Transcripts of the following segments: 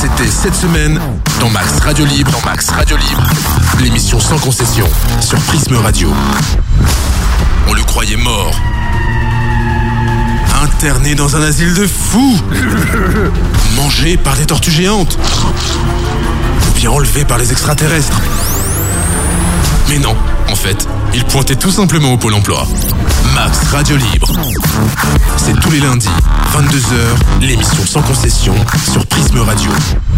C'était cette semaine dans Max Radio Libre. L'émission sans concession sur Prisme Radio. On le croyait mort. Interné dans un asile de fous. Mangé par des tortues géantes. Ou bien enlevé par les extraterrestres. Mais non, en fait, il pointait tout simplement au Pôle emploi. Max Radio Libre. C'est tous les lundis, 22h, l'émission sans concession sur Prisme Radio.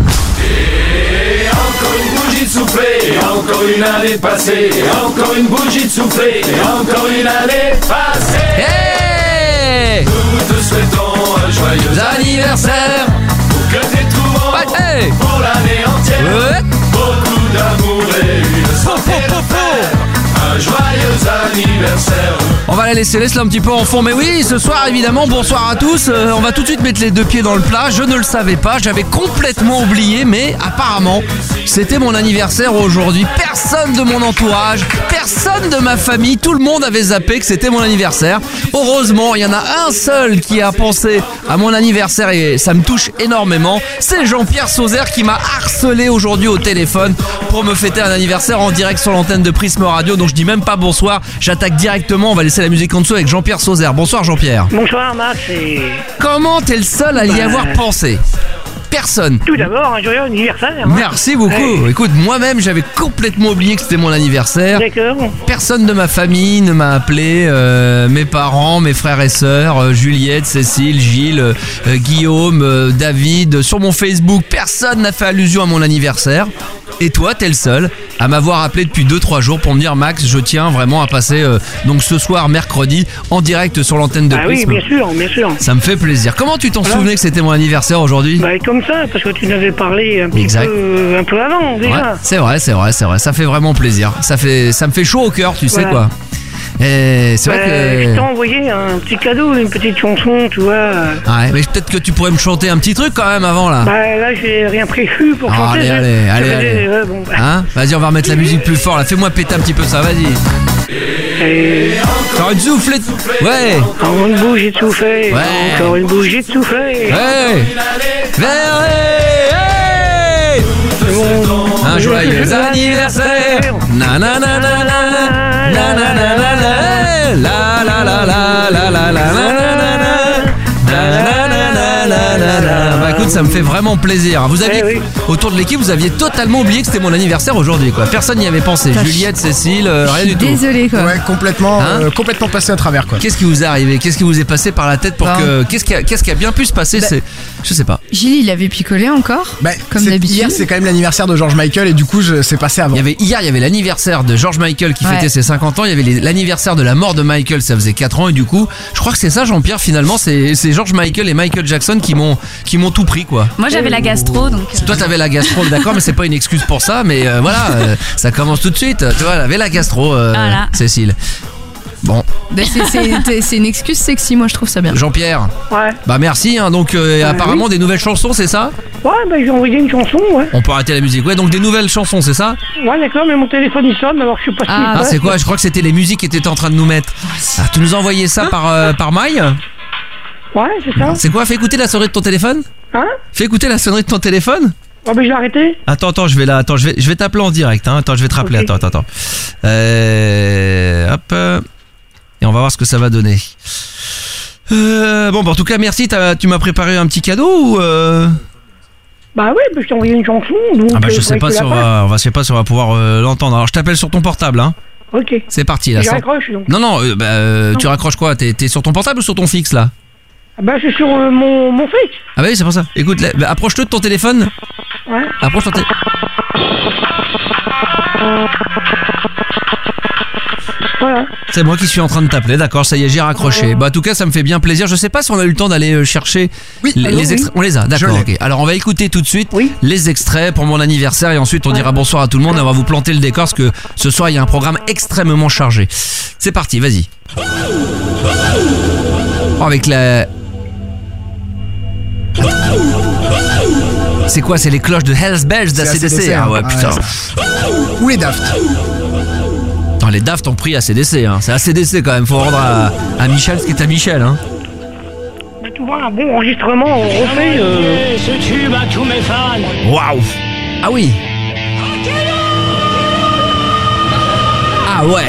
Et encore une bougie de soufflé, et encore une année passée, et encore une bougie de soufflé, et encore une année passée. Hey! Nous te souhaitons un joyeux anniversaire pour que t'aies tout bon hey! pour l'année entière. Beaucoup d'amour et une santé de fer. Un joyeux anniversaire. On va la laisser là un petit peu en fond. Mais oui, ce soir évidemment, bonsoir à tous. On va tout de suite mettre les deux pieds dans le plat. Je ne le savais pas, j'avais complètement oublié. Mais apparemment, c'était mon anniversaire aujourd'hui. Personne de mon entourage, personne de ma famille, tout le monde avait zappé que c'était mon anniversaire. Heureusement, il y en a un seul qui a pensé à mon anniversaire et ça me touche énormément. C'est Jean-Pierre Sauzère qui m'a harcelé aujourd'hui au téléphone pour me fêter un anniversaire en direct sur l'antenne de Prisme Radio. Donc je dis même pas bonsoir, j'attaque directement. On va laisser la musique en dessous avec Jean-Pierre Sauzère. Bonsoir Jean-Pierre. Bonsoir Max et... Comment t'es le seul à y avoir pensé ? Personne. Tout d'abord, un joyeux anniversaire. Hein. Merci beaucoup. Ouais. Écoute, moi-même, j'avais complètement oublié que c'était mon anniversaire. D'accord. Personne de ma famille ne m'a appelé. Mes parents, mes frères et sœurs, Juliette, Cécile, Gilles, Guillaume, David. Sur mon Facebook, personne n'a fait allusion à mon anniversaire. Et toi, t'es le seul à m'avoir appelé depuis 2-3 jours pour me dire Max, je tiens vraiment à passer donc ce soir, mercredi, en direct sur l'antenne de Prisme. Oui, bien sûr. Ça me fait plaisir. Comment tu t'en souvenais que c'était mon anniversaire aujourd'hui ? Comme ça, parce que tu nous avais parlé un peu avant déjà. Ouais, c'est vrai. Ça fait vraiment plaisir. Ça me fait chaud au cœur, tu sais quoi. Et c'est vrai que... Je t'ai envoyé un petit cadeau, une petite chanson, tu vois. Ouais, mais peut-être que tu pourrais me chanter un petit truc quand même avant là. Là, j'ai rien prévu pour chanter. Allez. Hein ? Vas-y, on va remettre la musique plus fort là. Fais-moi péter un petit peu ça, vas-y. Encore une soufflette. Ouais. Encore une bougie de soufflé. Ouais. Encore une bougie de soufflé. Ouais. Un joyeux anniversaire. Na na na na na na na na na la la la la la la la la Bah écoute, ça me fait vraiment plaisir. Vous aviez, autour de l'équipe, vous aviez totalement oublié que c'était mon anniversaire aujourd'hui, quoi. Personne n'y avait pensé. Juliette, Cécile, rien du tout. Désolé, quoi. Ouais, complètement passé à travers, quoi. Qu'est-ce qui vous est arrivé ? Qu'est-ce qui vous est passé par la tête pour que qu'est-ce qui a bien pu se passer ? C'est, je sais pas. Gilles, il avait picolé encore, comme d'habitude. Hier, c'est quand même l'anniversaire de George Michael et du coup, c'est passé avant. Hier, il y avait l'anniversaire de George Michael qui fêtait ses 50 ans. Il y avait l'anniversaire de la mort de Michael, ça faisait 4 ans et du coup, je crois que c'est ça, Jean-Pierre. Finalement, c'est George Michael et Michael Jackson qui m'ont tout pris, quoi. Moi, j'avais la gastro, donc. Toi, t'avais la gastro, d'accord, mais c'est pas une excuse pour ça. Mais voilà, ça commence tout de suite. Tu vois, elle avait la gastro, voilà. Cécile. Bon. C'est une excuse sexy, moi je trouve ça bien. Jean-Pierre. Ouais. Bah merci, hein, donc apparemment des nouvelles chansons, c'est ça ? Ouais, j'ai envoyé une chanson, ouais. On peut arrêter la musique, ouais, donc des nouvelles chansons, c'est ça ? Ouais, d'accord, mais mon téléphone il sonne, alors je sais pas si... Ah, c'est quoi ? Je crois que c'était les musiques que t'étais en train de nous mettre. Ah, tu nous as envoyé ça par mail ? Ouais, c'est ça. C'est quoi ? Fais écouter la sonnerie de ton téléphone ? Hein ? Fais écouter la sonnerie de ton téléphone ? Oh, mais j'ai arrêté. Attends, je vais t'appeler en direct, hein. Attends, je vais te rappeler, okay. Attends. Hop. Et on va voir ce que ça va donner. En tout cas, merci. Tu m'as préparé un petit cadeau ou Bah oui, je t'ai envoyé une chanson. Donc je sais pas si on va pouvoir l'entendre. Alors je t'appelle sur ton portable, hein. Ok. C'est parti là. Je raccroche donc. Non. Tu raccroches quoi ? T'es sur ton portable ou sur ton fixe là ? C'est sur mon fixe. Ah bah oui, c'est pour ça. Écoute, approche-le de ton téléphone. Ouais. Approche ton téléphone. Voilà. C'est moi qui suis en train de t'appeler, d'accord, ça y est, j'ai raccroché. En tout cas, ça me fait bien plaisir. Je sais pas si on a eu le temps d'aller chercher les extraits. On les a, d'accord, ok. Alors on va écouter tout de suite les extraits pour mon anniversaire et ensuite on dira bonsoir à tout le monde et on va vous planter le décor parce que ce soir il y a un programme extrêmement chargé. C'est parti, vas-y. Avec la... C'est quoi ? C'est les cloches de Hell's Bells d'ACDC. Ah ouais, putain. Ou les Daft. Non, les Daft ont pris ACDC, hein. C'est ACDC quand même, faut rendre à Michel ce qui est à Michel, hein. Tu vois, un bon enregistrement, on refait. tous mes fans. Waouh. Ah oui. Ah ouais.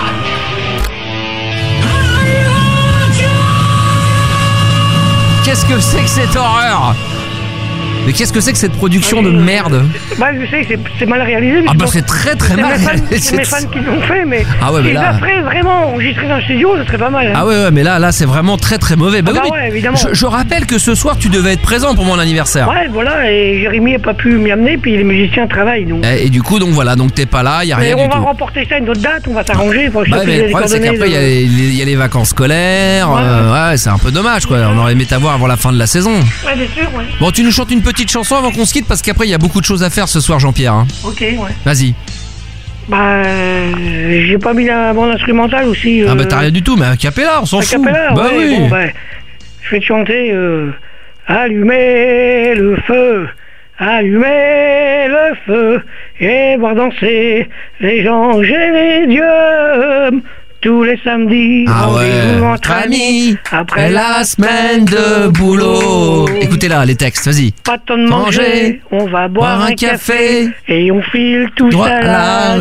Qu'est-ce que c'est que cette horreur? Mais qu'est-ce que c'est que cette production de merde? Bah, je sais que c'est mal réalisé. Ah bah c'est très très mal réalisé. C'est mes fans qui l'ont fait, mais mais là... après vraiment enregistrer dans le studio, ce serait pas mal. Hein. Ah ouais, mais là c'est vraiment très très mauvais. Bah, oui, ouais, évidemment. Je rappelle que ce soir tu devais être présent pour mon anniversaire. Ouais, voilà, et Jérémy n'a pas pu m'y amener, puis les musiciens travaillent. Donc. Et du coup, donc voilà, donc t'es pas là, y a rien du tout. On va reporter ça à une autre date, on va s'arranger. Mais le problème c'est qu'après il y a les vacances scolaires, ouais, c'est un peu dommage quoi. On aurait aimé t'avoir avant la fin de la saison. Ouais, bien sûr, ouais. Bon, tu nous chantes une petite chanson avant qu'on se quitte parce qu'après il y a beaucoup de choses à faire ce soir, Jean-Pierre. Hein. Ok, ouais. Vas-y. Bah, j'ai pas mis la bande instrumentale aussi. Ah bah t'as rien du tout, mais a cappella, on s'en fout. Cappella, bah ouais, oui. Bon, bah, je vais te chanter Allumez le feu, allumez le feu, et voir danser les gens génédieux. Tous les samedis, rendez-vous entre amis, après la semaine de boulot. Écoutez là les textes, vas-y. Pas de temps de manger, on va boire un café, et on file tous à la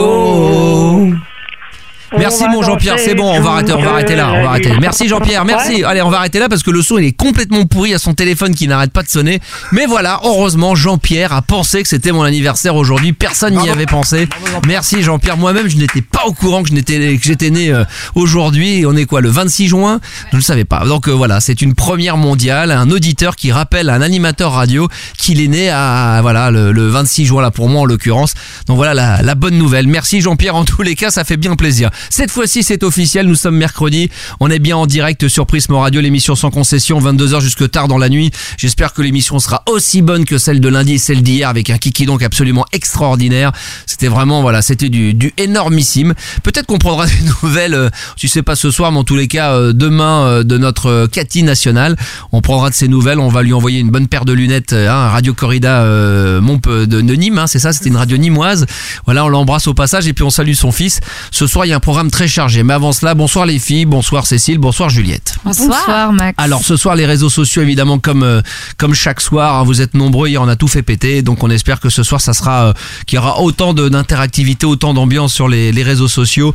disco. Merci mon Jean-Pierre, c'est bon, on va arrêter là, Merci Jean-Pierre, merci. Allez, on va arrêter là parce que le son il est complètement pourri à son téléphone qui n'arrête pas de sonner. Mais voilà, heureusement Jean-Pierre a pensé que c'était mon anniversaire aujourd'hui, personne n'y avait pensé. Merci Jean-Pierre, moi-même je n'étais pas au courant que j'étais né aujourd'hui. On est quoi, le 26 juin? Je ne le savais pas. Donc voilà, c'est une première mondiale, un auditeur qui rappelle à un animateur radio qu'il est né à voilà le 26 juin là pour moi en l'occurrence. Donc voilà la bonne nouvelle. Merci Jean-Pierre, en tous les cas ça fait bien plaisir. Cette fois-ci, c'est officiel, nous sommes mercredi, on est bien en direct sur Prisme Radio, l'émission sans concession, 22h jusque tard dans la nuit. J'espère que l'émission sera aussi bonne que celle de lundi et celle d'hier avec un kiki donc absolument extraordinaire. C'était vraiment, voilà, c'était du énormissime. Peut-être qu'on prendra des nouvelles, tu sais pas ce soir, mais en tous les cas, demain de notre Cathy nationale. On prendra de ses nouvelles, on va lui envoyer une bonne paire de lunettes, Radio Corrida de Nîmes, c'est ça, c'était une radio nîmoise. Voilà, on l'embrasse au passage et puis on salue son fils. Ce soir, il y a un programme très chargé, mais avant cela, bonsoir les filles, bonsoir Cécile, bonsoir Juliette. Bonsoir Max. Alors ce soir les réseaux sociaux évidemment comme chaque soir, vous êtes nombreux, hier on a tout fait péter, donc on espère que ce soir ça sera qu'il y aura autant d'interactivité, autant d'ambiance sur les réseaux sociaux,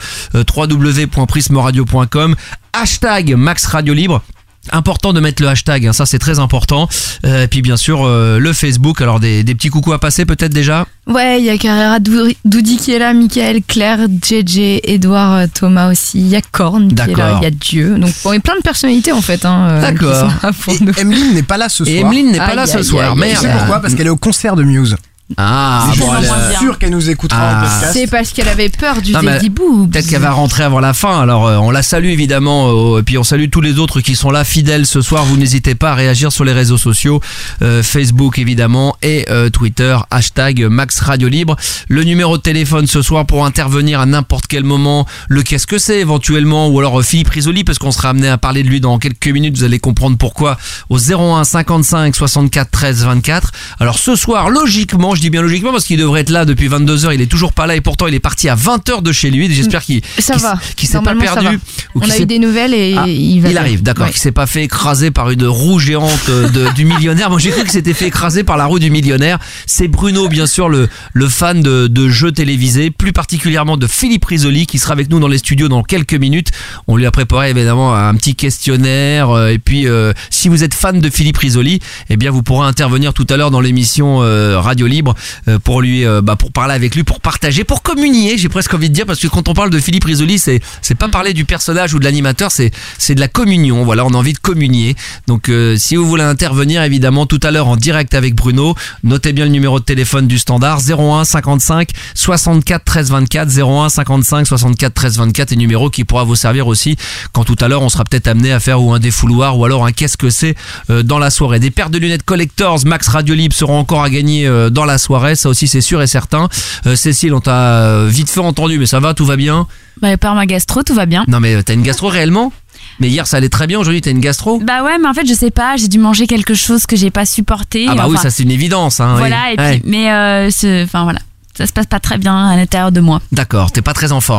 www.prismeradio.com, hashtag Max Radio Libre. Important de mettre le hashtag, ça c'est très important. Et puis bien sûr le Facebook. Alors des petits coucous à passer peut-être déjà. Ouais, il y a Carrera Doudi qui est là, Mickaël, Claire, JJ, Edouard, Thomas aussi. Il y a Korn qui est là, il y a Dieu. Donc il y a plein de personnalités en fait. D'accord. Et Emeline n'est pas là ce soir. Et Emeline n'est pas là ce soir. Merde. Tu sais pourquoi? Parce qu'elle est au concert de Muse. Ah, bon, je suis sûr qu'elle nous écoutera en podcast. C'est parce qu'elle avait peur du Teddy Boobs. Peut-être qu'elle va rentrer avant la fin. Alors on la salue évidemment, et puis on salue tous les autres qui sont là fidèles ce soir. Vous n'hésitez pas à réagir sur les réseaux sociaux, Facebook évidemment et Twitter, hashtag Max Radio Libre. Le numéro de téléphone ce soir pour intervenir à n'importe quel moment, le qu'est-ce que c'est éventuellement, ou alors Philippe Risoli, parce qu'on sera amené à parler de lui dans quelques minutes, vous allez comprendre pourquoi, au 01 55 64 13 24. Alors ce soir, logiquement, je dis bien logiquement parce qu'il devrait être là depuis 22h, il est toujours pas là et pourtant il est parti à 20h de chez lui. J'espère qu'il s'est pas perdu. On a eu des nouvelles et il arrive, d'accord, qu'il s'est pas fait écraser par une roue géante du millionnaire. Moi j'ai cru qu'il s'était fait écraser par la roue du millionnaire. C'est Bruno bien sûr, le fan de jeux télévisés, plus particulièrement de Philippe Risoli qui sera avec nous dans les studios dans quelques minutes. On lui a préparé évidemment un petit questionnaire et puis si vous êtes fan de Philippe Risoli, eh bien vous pourrez intervenir tout à l'heure dans l'émission Radio Libre pour lui pour parler avec lui, pour partager, pour communier, j'ai presque envie de dire, parce que quand on parle de Philippe Risoli, c'est pas parler du personnage ou de l'animateur, c'est de la communion. Voilà, on a envie de communier. Donc si vous voulez intervenir évidemment tout à l'heure en direct avec Bruno, notez bien le numéro de téléphone du standard 01 55 64 13 24, 01 55 64 13 24, et numéro qui pourra vous servir aussi quand tout à l'heure on sera peut-être amené à faire ou un défouloir ou alors un qu'est-ce que c'est dans la soirée. Des paires de lunettes Collectors Max Radio Libre seront encore à gagner dans la soirée, ça aussi c'est sûr et certain. Cécile, on t'a vite fait entendu, mais ça va, tout va bien? Bah par ma gastro, tout va bien. Non mais t'as une gastro réellement? Mais hier ça allait très bien, aujourd'hui t'as une gastro? Bah ouais, mais en fait je sais pas, j'ai dû manger quelque chose que j'ai pas supporté. Ah bah oui, ça c'est une évidence. Voilà, oui. Et puis, mais voilà, ça se passe pas très bien à l'intérieur de moi. D'accord, t'es pas très en forme.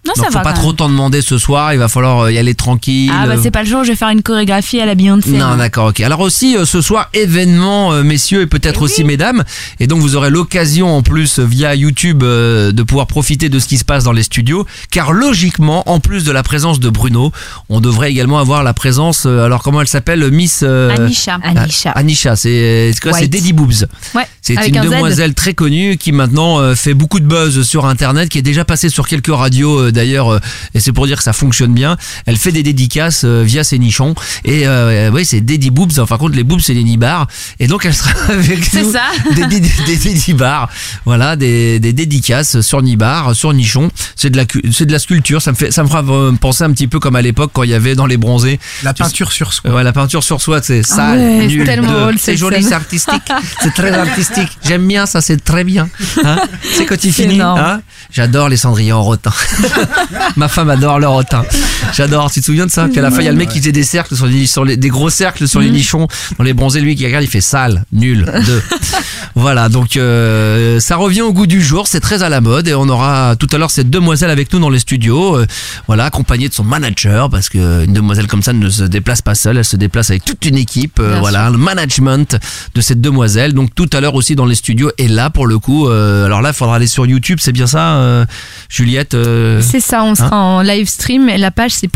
Non, Donc ça faut va pas quand trop même. t'en demander ce soir, il va falloir y aller tranquille. Ah bah c'est pas le jour où je vais faire une chorégraphie à la Beyoncé. Non, d'accord, ok. Alors aussi, ce soir, événement, messieurs, et peut-être aussi mesdames. Et donc, vous aurez l'occasion, en plus, via YouTube, de pouvoir profiter de ce qui se passe dans les studios. Car logiquement, en plus de la présence de Bruno, on devrait également avoir la présence, alors comment elle s'appelle, Miss... Anisha. Anisha, c'est quoi? C'est White. Daddy Boobs. Ouais. C'est Avec une un Z. demoiselle très connue qui maintenant fait beaucoup de buzz sur Internet, qui est déjà passée sur quelques radios d'ailleurs, et c'est pour dire que ça fonctionne bien. Elle fait des dédicaces via ses nichons, et oui, c'est Daddy Boobs. Enfin, contre les boobs, c'est les nibards, et donc elle sera avec C'est nous. ça. Des nibards, voilà, des dédicaces sur nibards, sur nichons. C'est de la sculpture. Ça me fera penser un petit peu comme à l'époque quand il y avait dans les bronzés La peinture sur soi. Ouais, la peinture sur soi, c'est sale, ouais, c'est nul, tellement drôle, c'est cette joli, scène. c'est artistique, c'est très artistique. J'aime bien ça, c'est très bien. Hein, c'est quand il C'est finit. énorme. Hein, j'adore les cendrillons en rotin. Ma femme adore le rotin. J'adore. Tu te souviens de ça? Qu'à la fin, il y a le mec qui faisait des cercles des gros cercles sur les nichons dans les bronzés. Lui qui regarde, il fait sale, nul, deux. Voilà. Donc ça revient au goût du jour. C'est très à la mode et on aura tout à l'heure cette demoiselle avec nous dans les studios. Voilà, accompagnée de son manager, parce que une demoiselle comme ça ne se déplace pas seule. Elle se déplace avec toute une équipe. Voilà, le management de cette demoiselle. Donc tout à l'heure aussi dans les studios. Et là, pour le coup, alors là, il faudra aller sur YouTube. C'est bien ça, Juliette? C'est ça, on sera en live stream. La page, c'est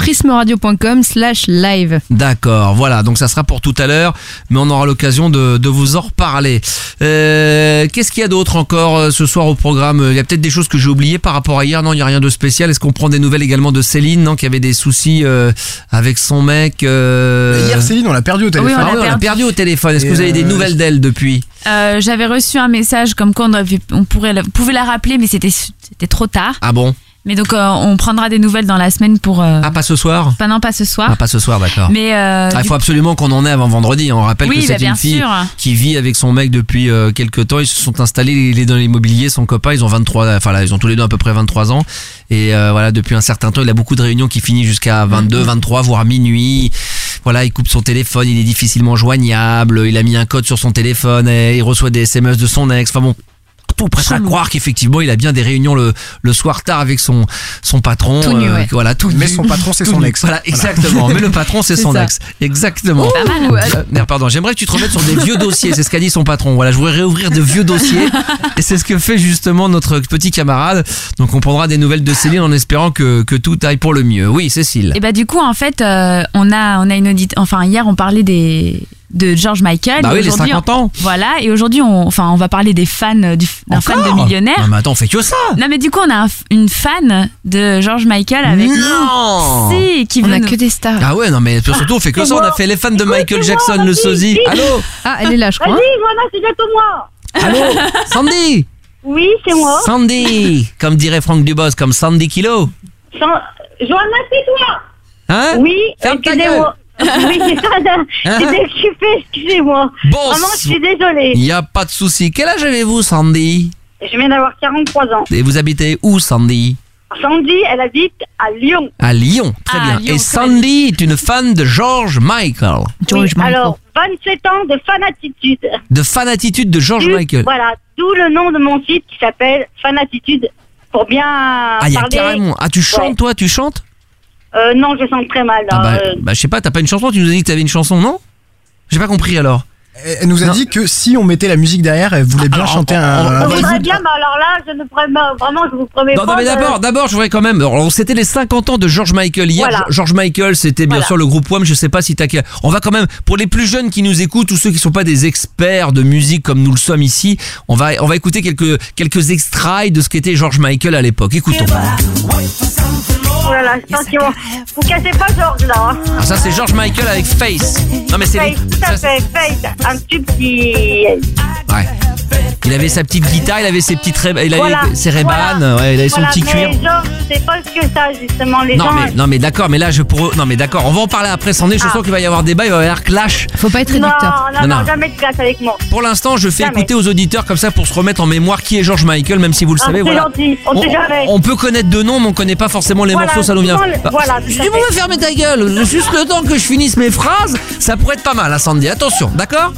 prismeradio.com/live. D'accord, voilà, donc ça sera pour tout à l'heure, mais on aura l'occasion de vous en reparler. Qu'est-ce qu'il y a d'autre encore ce soir au programme? Il y a peut-être des choses que j'ai oubliées par rapport à hier. Non, il n'y a rien de spécial. Est-ce qu'on prend des nouvelles également de Céline, non, qui avait des soucis avec son mec Hier, Céline, on l'a perdu au téléphone. Ah ouais, on l'a perdu au téléphone. Est-ce que vous avez des nouvelles d'elle depuis? J'avais reçu un message comme quoi on pouvait la rappeler, mais c'était trop tard. Ah bon? Mais donc on prendra des nouvelles dans la semaine pour. Ah, pas ce soir? Enfin non, pas ce soir. Ah, pas ce soir, d'accord. Mais il faut absolument qu'on en ait avant vendredi. On rappelle Oui, que c'est bah, bien une fille sûr. qui vit avec son mec depuis quelques temps. Ils se sont installés, il est dans l'immobilier, son copain, ils ont 23, enfin là, ils ont tous les deux à peu près 23 ans. Et voilà, depuis un certain temps, il a beaucoup de réunions qui finissent jusqu'à 22, 23, voire minuit. Voilà, il coupe son téléphone, il est difficilement joignable, il a mis un code sur son téléphone, et il reçoit des SMS de son ex. Enfin bon, tout prête à croire qu'effectivement il a bien des réunions le soir tard avec son patron. Tout nu, ouais. Voilà, tout Mais nu. son patron, c'est Tout son nu. ex. Voilà, exactement. Mais le patron, c'est son ça. ex. Exactement. Pas mal. Merde, pardon, j'aimerais que tu te remettes sur des vieux dossiers, c'est ce qu'a dit son patron. Voilà, je voudrais réouvrir de vieux dossiers, et c'est ce que fait justement notre petit camarade. Donc on prendra des nouvelles de Céline en espérant que tout aille pour le mieux. Oui, Cécile. Et bah du coup en fait on a une audite. Enfin hier on parlait de George Michael. Bah et oui, les aujourd'hui, 50 ans. Voilà, et aujourd'hui on va parler des fans d'un fan de Millionnaire. Non mais attends, on fait que ça. Non mais du coup on a une fan de George Michael avec Non. Si, qui On veut a nous- que des stars. Ah ouais, non mais surtout on fait que ça. On a fait les fans de Michael Jackson, le sosie. Allô, Ah, elle est là, je crois. Vas-y, voilà, c'est bientôt moi. allô, Sandy. Oui, c'est moi. Sandy, comme dirait Franck Dubos, comme Sandy Kilo. Johanna, c'est toi. Hein? Oui, Ferme ta excusez-moi. Oui, c'est ça. J'étais occupée, excusez-moi. Bon, Vraiment, je suis désolée. il n'y a pas de souci. Quel âge avez-vous, Sandy? Je viens d'avoir 43 ans. Et vous habitez où, Sandy? Sandy, elle habite à Lyon. À Lyon, très Ah, bien. Lyon, Et très Sandy est une fan de George Michael. George Michael. Alors, 27 ans de fanatitude. De fanatitude de George Michael. Voilà, d'où le nom de mon site qui s'appelle Fanatitude. Pour bien Ah, il y a parler. carrément. Ah, tu chantes, Ouais. toi? Tu chantes? Non, je sens très mal. Ah bah, je sais pas, t'as pas une chanson? Tu nous as dit que t'avais une chanson, non? J'ai pas compris alors. Elle nous a Non. dit que si on mettait la musique derrière, elle voulait bien Alors, chanter on- un Je petit voudrais bout. bien, mais alors là, je ne pourrais pas, vraiment, je vous promets Non, pas. mais d'abord, je voudrais quand même. Alors, c'était les 50 ans de George Michael. Hier, Voilà. George Michael, c'était bien Voilà. sûr le groupe Wham. Je sais pas si t'as. On va quand même, pour les plus jeunes qui nous écoutent, ou ceux qui sont pas des experts de musique comme nous le sommes ici, on va écouter quelques extraits de ce qu'était George Michael à l'époque. Écoutons. Oh là là, je sens qu'ils vont. Vous cassez pas George là. Hein. Ah, ça c'est George Michael avec Face. Non mais c'est. Faith, tout à fait, Faith, un tube qui. Ouais. Il avait sa petite guitare, il avait ses petites il avait Voilà, ses Ray-Ban, voilà. ouais, il avait son Voilà, petit mais cuir. George, c'est pas que ça, justement. Les Non gens. mais d'accord, mais là non mais d'accord, on va en parler après. Sans je sens qu'il va y avoir débat, il va y avoir clash. Faut pas être Non, réducteur. non, Non. non, jamais de place avec moi. Pour l'instant, je fais Jamais. écouter aux auditeurs comme ça pour se remettre en mémoire qui est George Michael, même si vous le Ah, savez. c'est Voilà. gentil, on sait jamais. On peut connaître de nom, mais on connaît pas forcément les Voilà, morceaux, ça nous vient. souvent, voilà, tout je à dis, fait. vous me fermez ta gueule, juste le temps que je finisse mes phrases, ça pourrait être pas mal, hein, Sandy. Attention, d'accord?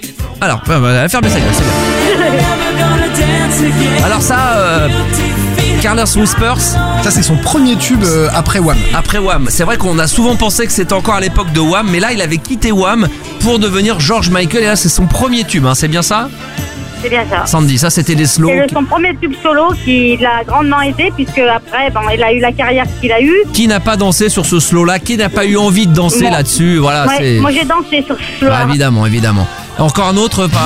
Alors, fermez sa gueule, c'est bien. Alors ça, Careless Whispers. Ça, c'est son premier tube après Wham. Après Wham. C'est vrai qu'on a souvent pensé que c'était encore à l'époque de Wham, mais là, il avait quitté Wham pour devenir George Michael. Et là, c'est son premier tube, hein, c'est bien ça ? C'est bien ça. Sandy, ça c'était des slows. C'est son premier tube solo qui l'a grandement aidé, puisque après, il a eu la carrière qu'il a eue. Qui n'a pas dansé sur ce slow-là ? Qui n'a pas eu envie de danser là-dessus ? Voilà, ouais, c'est... Moi j'ai dansé sur ce slow. Ah, évidemment. Encore un autre par...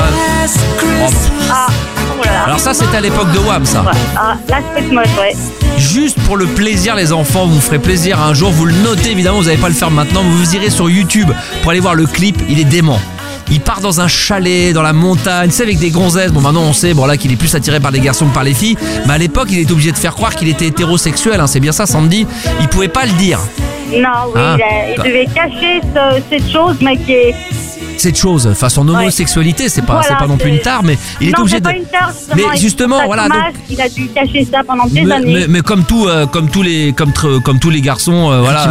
Alors ça c'était à l'époque de Wham, ça. Ouais. Last Christmas, ouais. Juste pour le plaisir, les enfants, vous ferez plaisir un jour, vous le notez évidemment, vous n'allez pas le faire maintenant, vous irez sur YouTube pour aller voir le clip, il est dément. Il part dans un chalet, dans la montagne, c'est avec des gonzesses. Bon, maintenant on sait qu'il est plus attiré par les garçons que par les filles. Mais à l'époque, il était obligé de faire croire qu'il était hétérosexuel, hein, c'est bien ça, Sandy. Il pouvait pas le dire. Non, oui, il devait cacher cette chose, mais qui est... Cette chose, enfin son homosexualité, c'est pas non plus une tare, mais il est obligé de. Non, c'est pas une tare, mais justement, voilà. Donc, il a dû cacher ça pendant des années. Mais comme tous les garçons,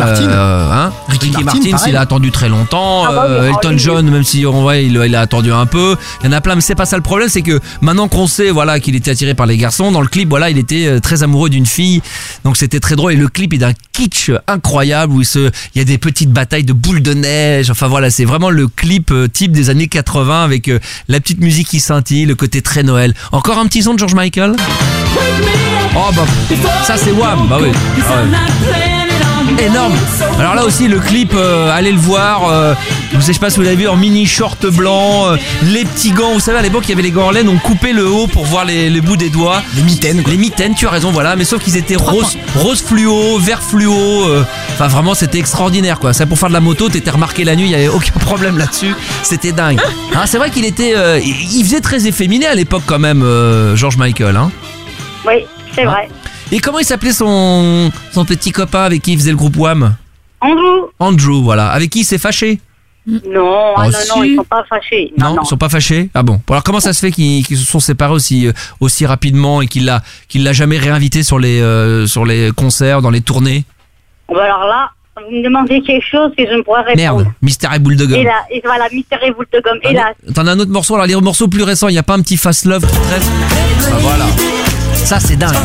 Ricky Martin, il a attendu très longtemps. Elton John, même si il a attendu un peu. Il y en a plein, mais c'est pas ça le problème, c'est que maintenant qu'on sait, qu'il était attiré par les garçons, dans le clip, il était très amoureux d'une fille, donc c'était très drôle. Et le clip est d'un kitsch incroyable où il y a des petites batailles de boules de neige. Enfin voilà, c'est vraiment le clip type des années 80 avec la petite musique qui scintille, le côté très Noël. Encore un petit son de George Michael. Oh ça c'est Wham, bah oui. Énorme. Alors là aussi le clip, allez le voir. Je sais pas si vous l'avez vu en mini short blanc, les petits gants. Vous savez à l'époque il y avait les gants en laine, on coupait le haut pour voir les bouts des doigts. Les mitaines. Les mitaines, tu as raison, voilà. Mais sauf qu'ils étaient rose fluo, vert fluo. Enfin vraiment c'était extraordinaire quoi. Ça pour faire de la moto, t'étais remarqué la nuit, il y avait aucun problème là-dessus. C'était dingue. C'est vrai qu'il était, il faisait très efféminé à l'époque quand même, George Michael. Hein. Oui, c'est vrai. Et comment il s'appelait son petit copain avec qui il faisait le groupe Wham? Andrew, voilà. Avec qui il s'est fâché? Non, ils sont pas fâchés. Non, ils sont pas fâchés. Ah bon. Alors comment ça se fait qu'ils se sont séparés aussi rapidement et qu'il l'a jamais réinvité sur les concerts, dans les tournées? Alors là, vous me demandez quelque chose que je ne pourrais répondre. Merde, Mystère et boule de gomme. Et voilà, Mystère et boule de gomme. Hélas. T'en as un autre morceau, alors les morceaux plus récents, il n'y a pas un petit Fast Love qui traite? Voilà. Ça c'est dingue.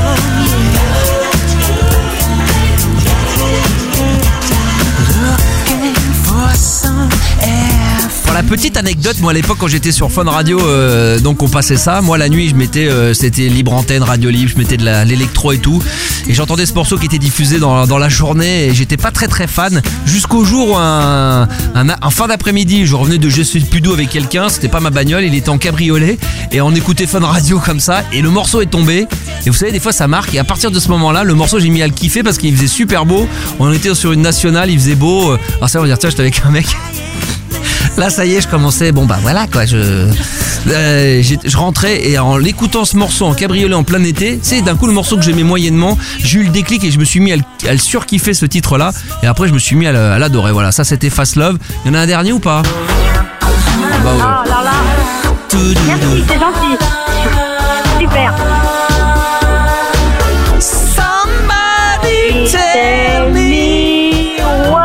Pour la petite anecdote, moi à l'époque quand j'étais sur Fun Radio, donc on passait ça. Moi la nuit je mettais, c'était libre antenne, radio libre, je mettais de l'électro et tout. Et j'entendais ce morceau qui était diffusé dans la journée et j'étais pas très fan. Jusqu'au jour où en fin d'après-midi, je revenais de Je suis plus doux avec quelqu'un, c'était pas ma bagnole, il était en cabriolet et on écoutait Fun Radio comme ça et le morceau est tombé. Et vous savez des fois ça marque et à partir de ce moment-là, le morceau j'ai mis à le kiffer parce qu'il faisait super beau. On était sur une nationale, il faisait beau. Alors ça on va dire tiens j'étais avec un mec. Là ça y est je commençais, quoi, je rentrais et en l'écoutant ce morceau en cabriolet en plein été, c'est d'un coup le morceau que j'aimais moyennement, j'ai eu le déclic et je me suis mis à le surkiffer ce titre là et après je me suis mis à l'adorer. Voilà, ça c'était Fast Love. Il y en a un dernier ou pas? Là. Merci, c'est gentil. Super. Somebody tell me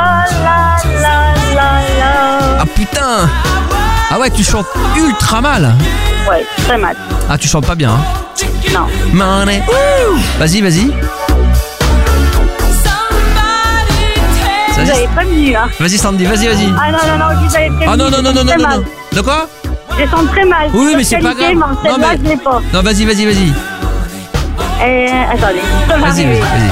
Ah putain. Ah ouais, tu chantes ultra mal. Ouais, très mal. Ah, tu chantes pas bien, hein? Non. Money. Vas-y. Vous avez prévenu, hein. Vas-y Sandy, vas-y. Ah non, vous avez prévenu. Ah non. De quoi? Je chante très mal. Oui, mais c'est pas grave. Non, mais je l'ai pas. Non, vas-y. Attendez. Vas-y.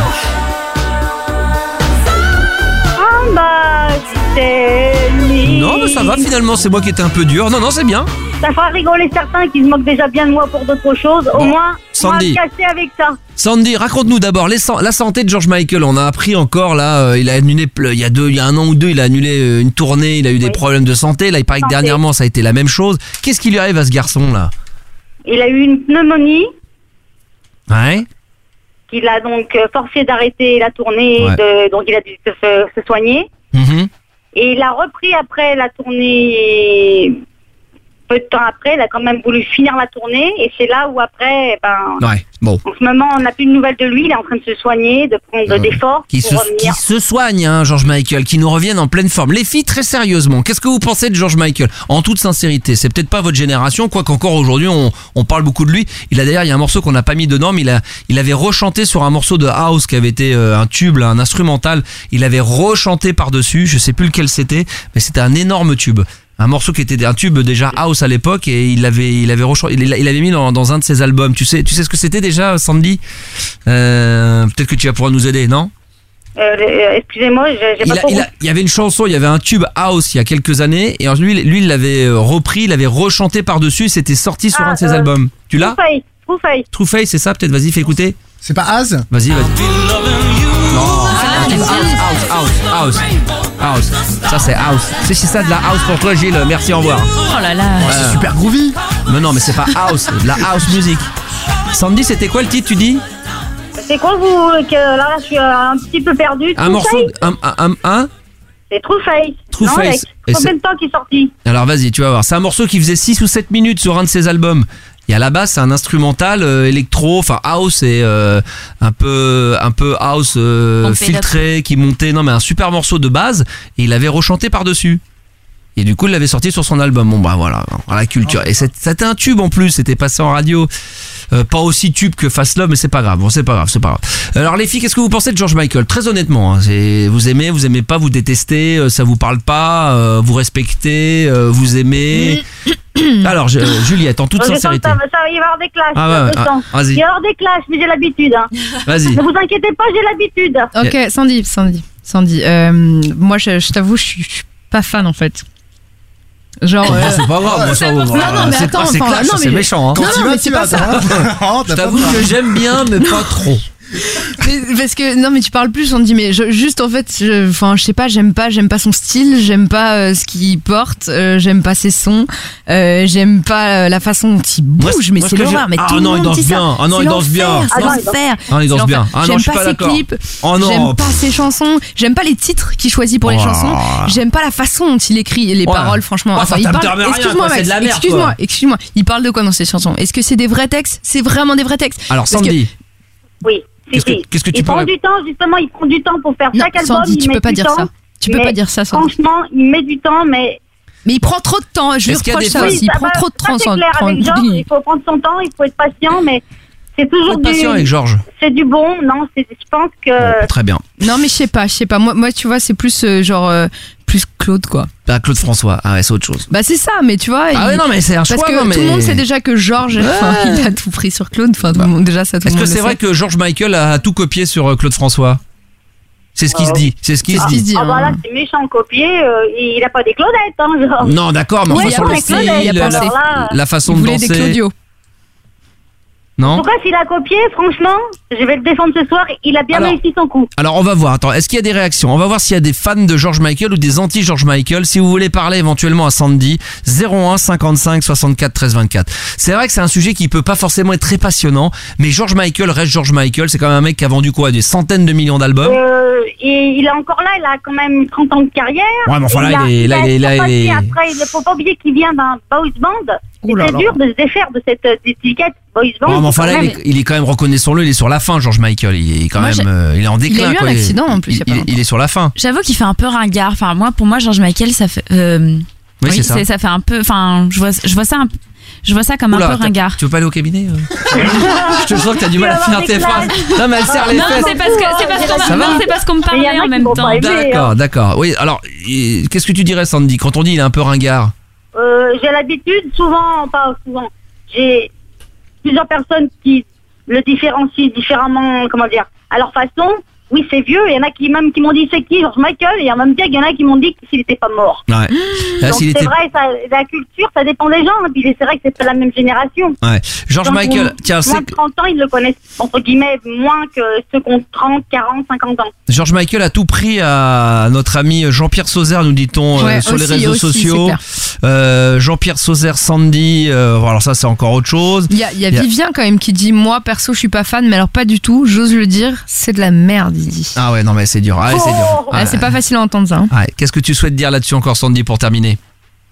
Non, mais ça va finalement, c'est moi qui étais un peu dur. Non, c'est bien. Ça fera rigoler certains qui se moquent déjà bien de moi pour d'autres choses. Au moins, Sandy, on va casser avec ça. Sandy, raconte-nous d'abord la santé de George Michael. On a appris encore là, il a annulé il y a un an ou deux, il a annulé une tournée, il a eu des problèmes de santé. Là, il paraît que dernièrement ça a été la même chose. Qu'est-ce qui lui arrive à ce garçon là? Il a eu une pneumonie. Ouais. Qu'il a donc forcé d'arrêter la tournée, donc il a dû se soigner. Mm-hmm. Et il a repris après la tournée peu de temps après, il a quand même voulu finir la tournée. Et c'est là où après, Ouais, bon. en ce moment, on n'a plus de nouvelles de lui. Il est en train de se soigner, de prendre des forces Qui pour revenir. se soigne, hein, George Michael, qui nous revienne en pleine forme. Les filles, très sérieusement, qu'est-ce que vous pensez de George Michael? En toute sincérité, c'est peut-être pas votre génération, quoi qu'encore aujourd'hui, on parle beaucoup de lui. Il y a un morceau qu'on n'a pas mis dedans, mais il avait rechanté sur un morceau de house qui avait été un tube, là, un instrumental. Il avait rechanté par-dessus, je sais plus lequel c'était, mais c'était un énorme tube. Un morceau qui était un tube déjà house à l'époque et il avait mis dans un de ses albums. Tu sais ce que c'était déjà, Sandy? Peut-être que tu vas pouvoir nous aider, non? Excusez-moi, j'ai pas compris. Il y avait une chanson, il y avait un tube house il y a quelques années et lui il l'avait repris, il l'avait rechanté par-dessus, c'était sorti sur un de ses albums. Tu l'as? True Face, c'est ça, peut-être, vas-y, fais écouter. C'est pas Az? Vas-y. Non, house. Ça c'est house. C'est ça de la house pour toi, Gilles, merci, au revoir. Oh là là. C'est super groovy. Mais non, mais c'est pas house, c'est de la house music. Sandy, c'était quoi le titre, tu dis? C'est quoi là je suis un petit peu perdu. Un morceau, C'est True Face. True Face. Combien de temps qu'il est sorti? Alors vas-y, tu vas voir. C'est un morceau qui faisait 6 ou 7 minutes sur un de ses albums. Et à la base, c'est un instrumental électro, enfin house et un peu house filtré qui montait. Non mais un super morceau de base et il l'avait rechanté par-dessus. Et du coup, il l'avait sorti sur son album. Bon bah voilà, la culture. Et c'était un tube en plus, c'était passé en radio. Pas aussi tube que Fast Love, mais c'est pas grave. Bon, c'est pas grave. Alors les filles, qu'est-ce que vous pensez de George Michael? Très honnêtement, hein, vous aimez pas, vous détestez, ça vous parle pas, vous respectez, vous aimez. Alors Juliette, en toute sincérité. Ça, il va y avoir des clashs. Vas-y. Il va y avoir des clashs, mais j'ai l'habitude. Hein. Vas-y. Ne vous inquiétez pas, j'ai l'habitude. Ok, Sandy. Moi, je t'avoue, je suis pas fan en fait. Genre c'est pas grave, non mais attends, c'est méchant, hein. Non mais c'est pas ça. Je t'avoue que j'aime bien mais pas trop. Parce que non mais tu parles plus, on dit mais juste en fait je sais pas, j'aime pas son style, j'aime pas ce qu'il porte, j'aime pas ses sons, j'aime pas la façon dont il bouge, mais c'est l'horreur. Mais tout le monde dit ça. Ah non, il danse bien. C'est l'enfer. Il danse bien. Ah non, je suis pas d'accord. J'aime pas ses clips, j'aime pas ses chansons, j'aime pas les titres qu'il choisit pour les chansons, j'aime pas la façon dont il écrit les paroles, franchement. Il parle. Excuse-moi Max, excuse-moi, il parle de quoi dans ses chansons? Est-ce que c'est des vrais textes? C'est vraiment des vrais textes? Alors Sandy. Oui. Qu'est-ce que tu il prend du temps, justement, il prend du temps pour faire chaque album. Sandy, tu peux pas dire ça. Tu peux pas dire ça, Sandy. Franchement, il met du temps, mais il prend trop de temps. Je lui reproche ça aussi. Il prend trop de temps. C'est clair avec George, il faut prendre son temps, il faut être patient, mais c'est toujours du... patient avec George. C'est du bon, non, je pense que... Bon, très bien. Non, mais je sais pas. Moi, tu vois, c'est plus plus Claude, quoi. Bah, Claude François, ah ouais, c'est autre chose. Bah, c'est ça, mais tu vois. Ah ouais, non, mais c'est un choix. Parce que tout le monde sait déjà que George, il a tout pris sur Claude. Enfin, tout le monde, déjà, ça, tout le monde. Est-ce que c'est vrai que George Michael a tout copié sur Claude François? C'est ce qui se dit. C'est ce qui se dit. Ah, voilà, c'est méchant copié. Il a pas des Claudettes, hein, genre. Non, d'accord, mais enfin, sur le style, la façon de danser. Des Claudio. Non. En tout cas, s'il a copié, franchement, je vais le défendre ce soir. Il a bien réussi son coup. Alors, on va voir. Attends, est-ce qu'il y a des réactions? On va voir s'il y a des fans de George Michael ou des anti-George Michael. Si vous voulez parler éventuellement à Sandy, 01 55 64 13 24. C'est vrai que c'est un sujet qui peut pas forcément être très passionnant, mais George Michael reste George Michael. C'est quand même un mec qui a vendu quoi? Des centaines de millions d'albums. Et il est encore là. Il a quand même 30 ans de carrière. Ouais, mais enfin là, Après, il ne faut pas oublier qu'il vient d'un boys band. C'est dur de se défaire de cette étiquette boys band. Ouais, mais enfin là, il est quand même, reconnaissons-le, il est sur la fin, George Michael. Il est quand même, il est en déclin. Il a eu un accident en plus. Il est sur la fin. J'avoue qu'il fait un peu ringard. Enfin, pour moi, George Michael, ça fait. Oui, c'est ça. Ça fait un peu. Enfin, je vois ça un peu. Je vois ça comme un peu ringard. Tu veux pas aller au cabinet? Je te sens que t'as du mal à finir tes phrases. Non, mais elle serre les fesses. C'est parce qu'on me parlait en même temps. D'accord. Oui, alors, qu'est-ce que tu dirais, Sandy, quand on dit il est un peu ringard? J'ai l'habitude, pas souvent, j'ai plusieurs personnes qui le différencient différemment, comment dire, à leur façon. Oui, c'est vieux, il y en a qui m'ont dit c'est qui, George Michael, et en même temps, il y en a qui m'ont dit s'il n'était pas mort. Ouais. Là, donc c'est vrai, la culture, ça dépend des gens, et puis c'est vrai que c'est pas la même génération. Ouais. George donc, Michael, tiens, moins de 30 ans, ils le connaissent, entre guillemets, moins que ceux qui ont 30, 40, 50 ans. George Michael a tout pris à notre ami Jean-Pierre Sauzère, nous dit-on, sur les réseaux sociaux. Jean-Pierre Sauzère, Sandy, alors ça c'est encore autre chose. Il y a Vivien quand même qui dit, moi perso je suis pas fan, mais alors pas du tout, j'ose le dire, c'est de la merde. Ah ouais, non mais c'est dur. Ah, c'est dur. C'est pas facile à entendre ça. Hein. Ouais. Qu'est-ce que tu souhaites dire là-dessus encore, Sandy, pour terminer?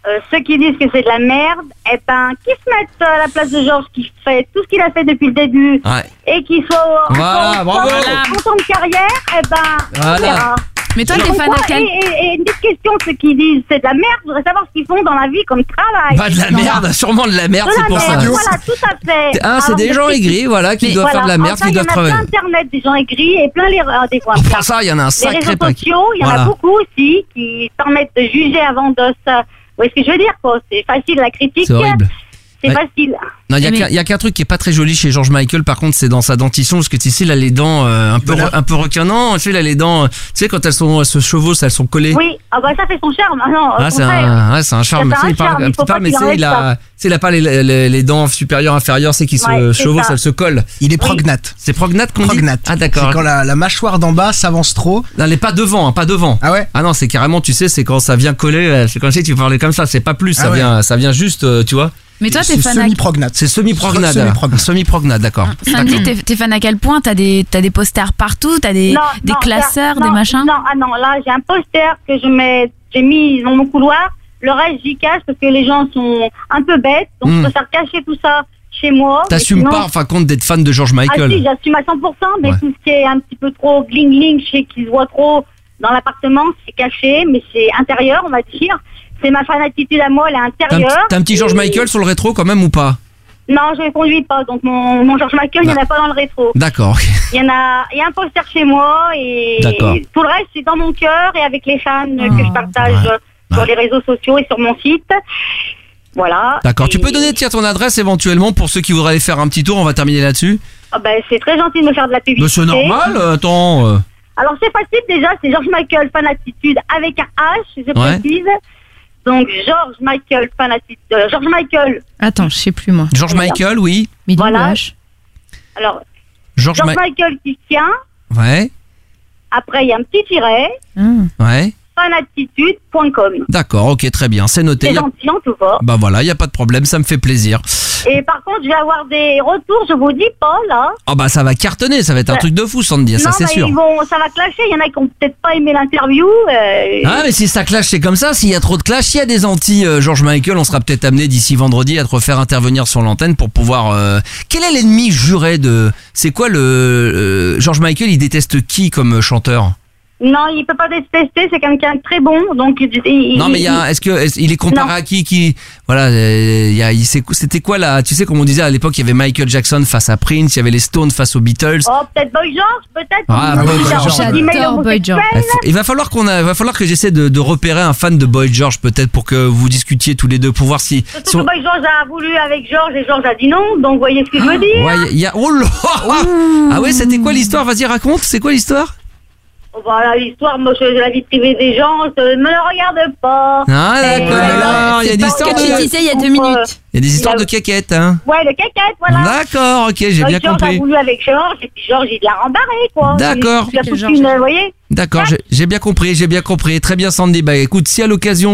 ceux qui disent que c'est de la merde, eh ben, qui se mettent à la place de Georges, qui fait tout ce qu'il a fait depuis le début, et qui soit voilà, bravo. content de carrière, eh ben, voilà. on verra. Mais toi, t'es fan de quel... Et une petite question, ceux qui disent c'est de la merde, je voudrais savoir ce qu'ils font dans la vie comme travail. Pas de la merde, sûrement de la merde, c'est pour ça. Voilà, tout à fait. C'est des gens aigris, voilà, qui doivent faire de la merde, qui doivent travailler. Il y en a plein Internet, des gens aigris et plein des fois. Pour ça, il y en a un sacré paquet. Les réseaux sociaux, il y en a beaucoup aussi qui permettent de juger avant de ça. Vous voyez ce que je veux dire, quoi? C'est facile, la critique. C'est horrible. C'est facile. Non, il y a qu'un truc qui est pas très joli chez George Michael, par contre, c'est dans sa dentition, parce que tu sais, il a les dents un peu requin. Non, tu sais, il a les dents, tu sais, quand elles se chevauchent, elles sont collées. Oui, ah bah ça fait son charme. Non, c'est un charme. Il parle, mais il a pas les dents supérieures, inférieures, c'est qui se chevauchent, elles se collent. Il est prognate. C'est prognate qu'on dit. Prognate. Ah d'accord. C'est quand la mâchoire d'en bas s'avance trop. Non, elle est pas devant, pas devant. Ah ouais. Ah non, c'est carrément, tu sais, c'est quand ça vient coller. C'est quand tu parlais comme ça, c'est pas plus, ça vient juste, tu vois. Mais toi, t'es fan semi-prognate. C'est semi-prognate, d'accord. Sandy, t'es fan à quel point? T'as des posters partout, t'as des classeurs, des machins? Non, là, j'ai un poster que j'ai mis dans mon couloir. Le reste, j'y cache parce que les gens sont un peu bêtes. Donc, je préfère cacher tout ça chez moi. T'assumes pas, en fin de compte, d'être fan de George Michael? Ah si, j'assume à 100%, mais tout ce qui est un petit peu trop gling-gling, je sais qu'ils se voient trop dans l'appartement, c'est caché, mais c'est intérieur, on va dire. C'est ma fanatitude à moi, elle est intérieure. T'as un petit George Michael sur le rétro quand même ou pas? Non, je ne conduis pas, donc mon George Michael, il n'y en a pas dans le rétro. D'accord. Il y a un poster chez moi et tout le reste, c'est dans mon cœur et avec les fans que je partage sur les réseaux sociaux et sur mon site. Voilà. D'accord. Tu peux donner ton adresse éventuellement pour ceux qui voudraient aller faire un petit tour, on va terminer là-dessus. C'est très gentil de me faire de la publicité. Mais c'est normal, attends. Alors c'est facile déjà, c'est George Michael Fanatitude avec un H, je précise. Donc George Michael Fanatitude. George Michael. Attends, je sais plus moi. George Michael, oui. Mais voilà. Alors George Michael qui tient. Ouais. Après il y a un petit tiret. Ouais. Fanatitude.com. D'accord, ok, très bien, c'est noté. C'est gentil en tout cas. Bah voilà, il y a pas de problème, ça me fait plaisir. Et par contre, je vais avoir des retours, je vous dis pas là. Ah bah ça va cartonner, ça va être un truc de fou, Sandy, ça c'est sûr. Ça va clasher, il y en a qui ont peut-être pas aimé l'interview. Ah mais si ça clash, c'est comme ça, s'il y a trop de clash, s'il y a des anti-George Michael, on sera peut-être amené d'ici vendredi à te refaire intervenir sur l'antenne pour pouvoir... Quel est l'ennemi juré de... C'est quoi le... George Michael, il déteste qui comme chanteur ? Non, il peut pas détester, c'est quelqu'un de très bon, donc... Non, mais il est comparé à qui voilà, c'était quoi là? Tu sais, comme on disait à l'époque, il y avait Michael Jackson face à Prince, il y avait les Stones face aux Beatles. Oh, peut-être Boy George, peut-être. J'adore Boy George. Il va falloir que j'essaie de repérer un fan de Boy George, peut-être, pour que vous discutiez tous les deux, pour voir si... Surtout que Boy George a voulu avec George et George a dit non, donc vous voyez ce que je veux dire. Ouais, oh là. Ah ouais, c'était quoi l'histoire? Vas-y, raconte, c'est quoi l'histoire? Voilà, l'histoire, moi, je la vie privée des gens, ne me regarde pas. Ah, d'accord, il y a des histoires de... Tu disais il y a 2 minutes. Il y a des histoires de caquettes, hein. Ouais, de caquettes, voilà. D'accord, ok, j'ai bien compris. George a voulu avec George, et puis George, il l'a rembarré, quoi. D'accord. Vous voyez? D'accord, j'ai bien compris. Très bien, Sandy. Bah, écoute, si à l'occasion,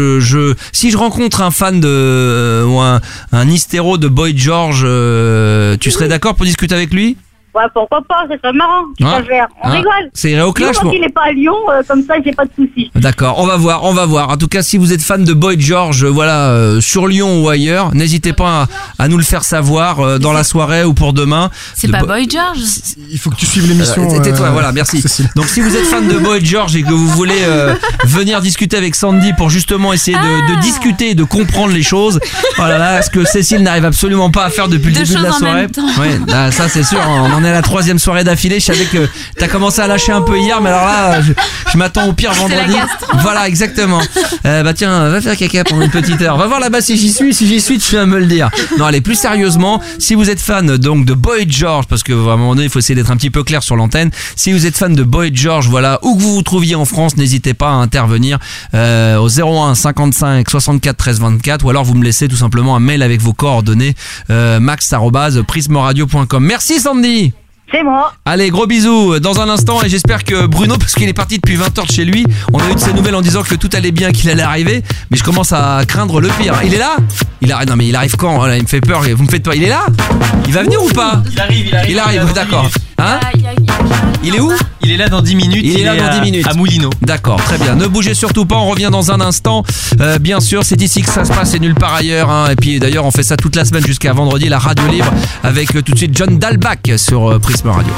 si je rencontre un fan ou un hystéro de Boy George, tu serais d'accord pour discuter avec lui? Ouais, pourquoi pas, ça serait marrant. On rigole. C'est irait au clash. Quand il n'est pas à Lyon, comme ça, j'ai pas de soucis. D'accord, on va voir. En tout cas, si vous êtes fan de Boy George, sur Lyon ou ailleurs, n'hésitez pas à nous le faire savoir dans la soirée ou pour demain. C'est pas Boy George. Il faut que tu suives l'émission. Tais-toi, voilà, merci. Cécile. Donc, si vous êtes fan de Boy George et que vous voulez venir discuter avec Sandy pour justement essayer de discuter et de comprendre les choses, voilà, là, ce que Cécile n'arrive absolument pas à faire depuis le début de la soirée. Ouais, là, ça c'est sûr. On est à la 3e soirée d'affilée. Je savais que t'as commencé à lâcher un peu hier, mais alors là, je m'attends au pire vendredi. Voilà, exactement. Bah tiens, va faire caca pendant une petite heure. Va voir là-bas si j'y suis. Si j'y suis, tu viens me le dire. Non, allez, plus sérieusement, si vous êtes fan donc de Boy George, parce que à un moment donné, il faut essayer d'être un petit peu clair sur l'antenne. Si vous êtes fan de Boy George, voilà, où que vous vous trouviez en France, n'hésitez pas à intervenir au 01 55 64 13 24, ou alors vous me laissez tout simplement un mail avec vos coordonnées, max@prismeradio.com. Merci Sandy. C'est moi. Allez, gros bisous dans un instant, et j'espère que Bruno, parce qu'il est parti depuis 20h de chez lui, on a eu de ses nouvelles en disant que tout allait bien, qu'il allait arriver, mais je commence à craindre le pire. Il est là ? Non mais il arrive quand ? Voilà, il me fait peur, vous me faites pas. Il est là ? Il va venir ou pas ? Il arrive, d'accord. Hein ? Il est où ? Il est là dans 10 minutes. Il est là dans 10 minutes. À Moulineau. D'accord, très bien. Ne bougez surtout pas, on revient dans un instant. Bien sûr, c'est ici que ça se passe et nulle part ailleurs. Hein. Et puis d'ailleurs, on fait ça toute la semaine jusqu'à vendredi, la radio libre, avec tout de suite John Dalbach sur Prisme Radio.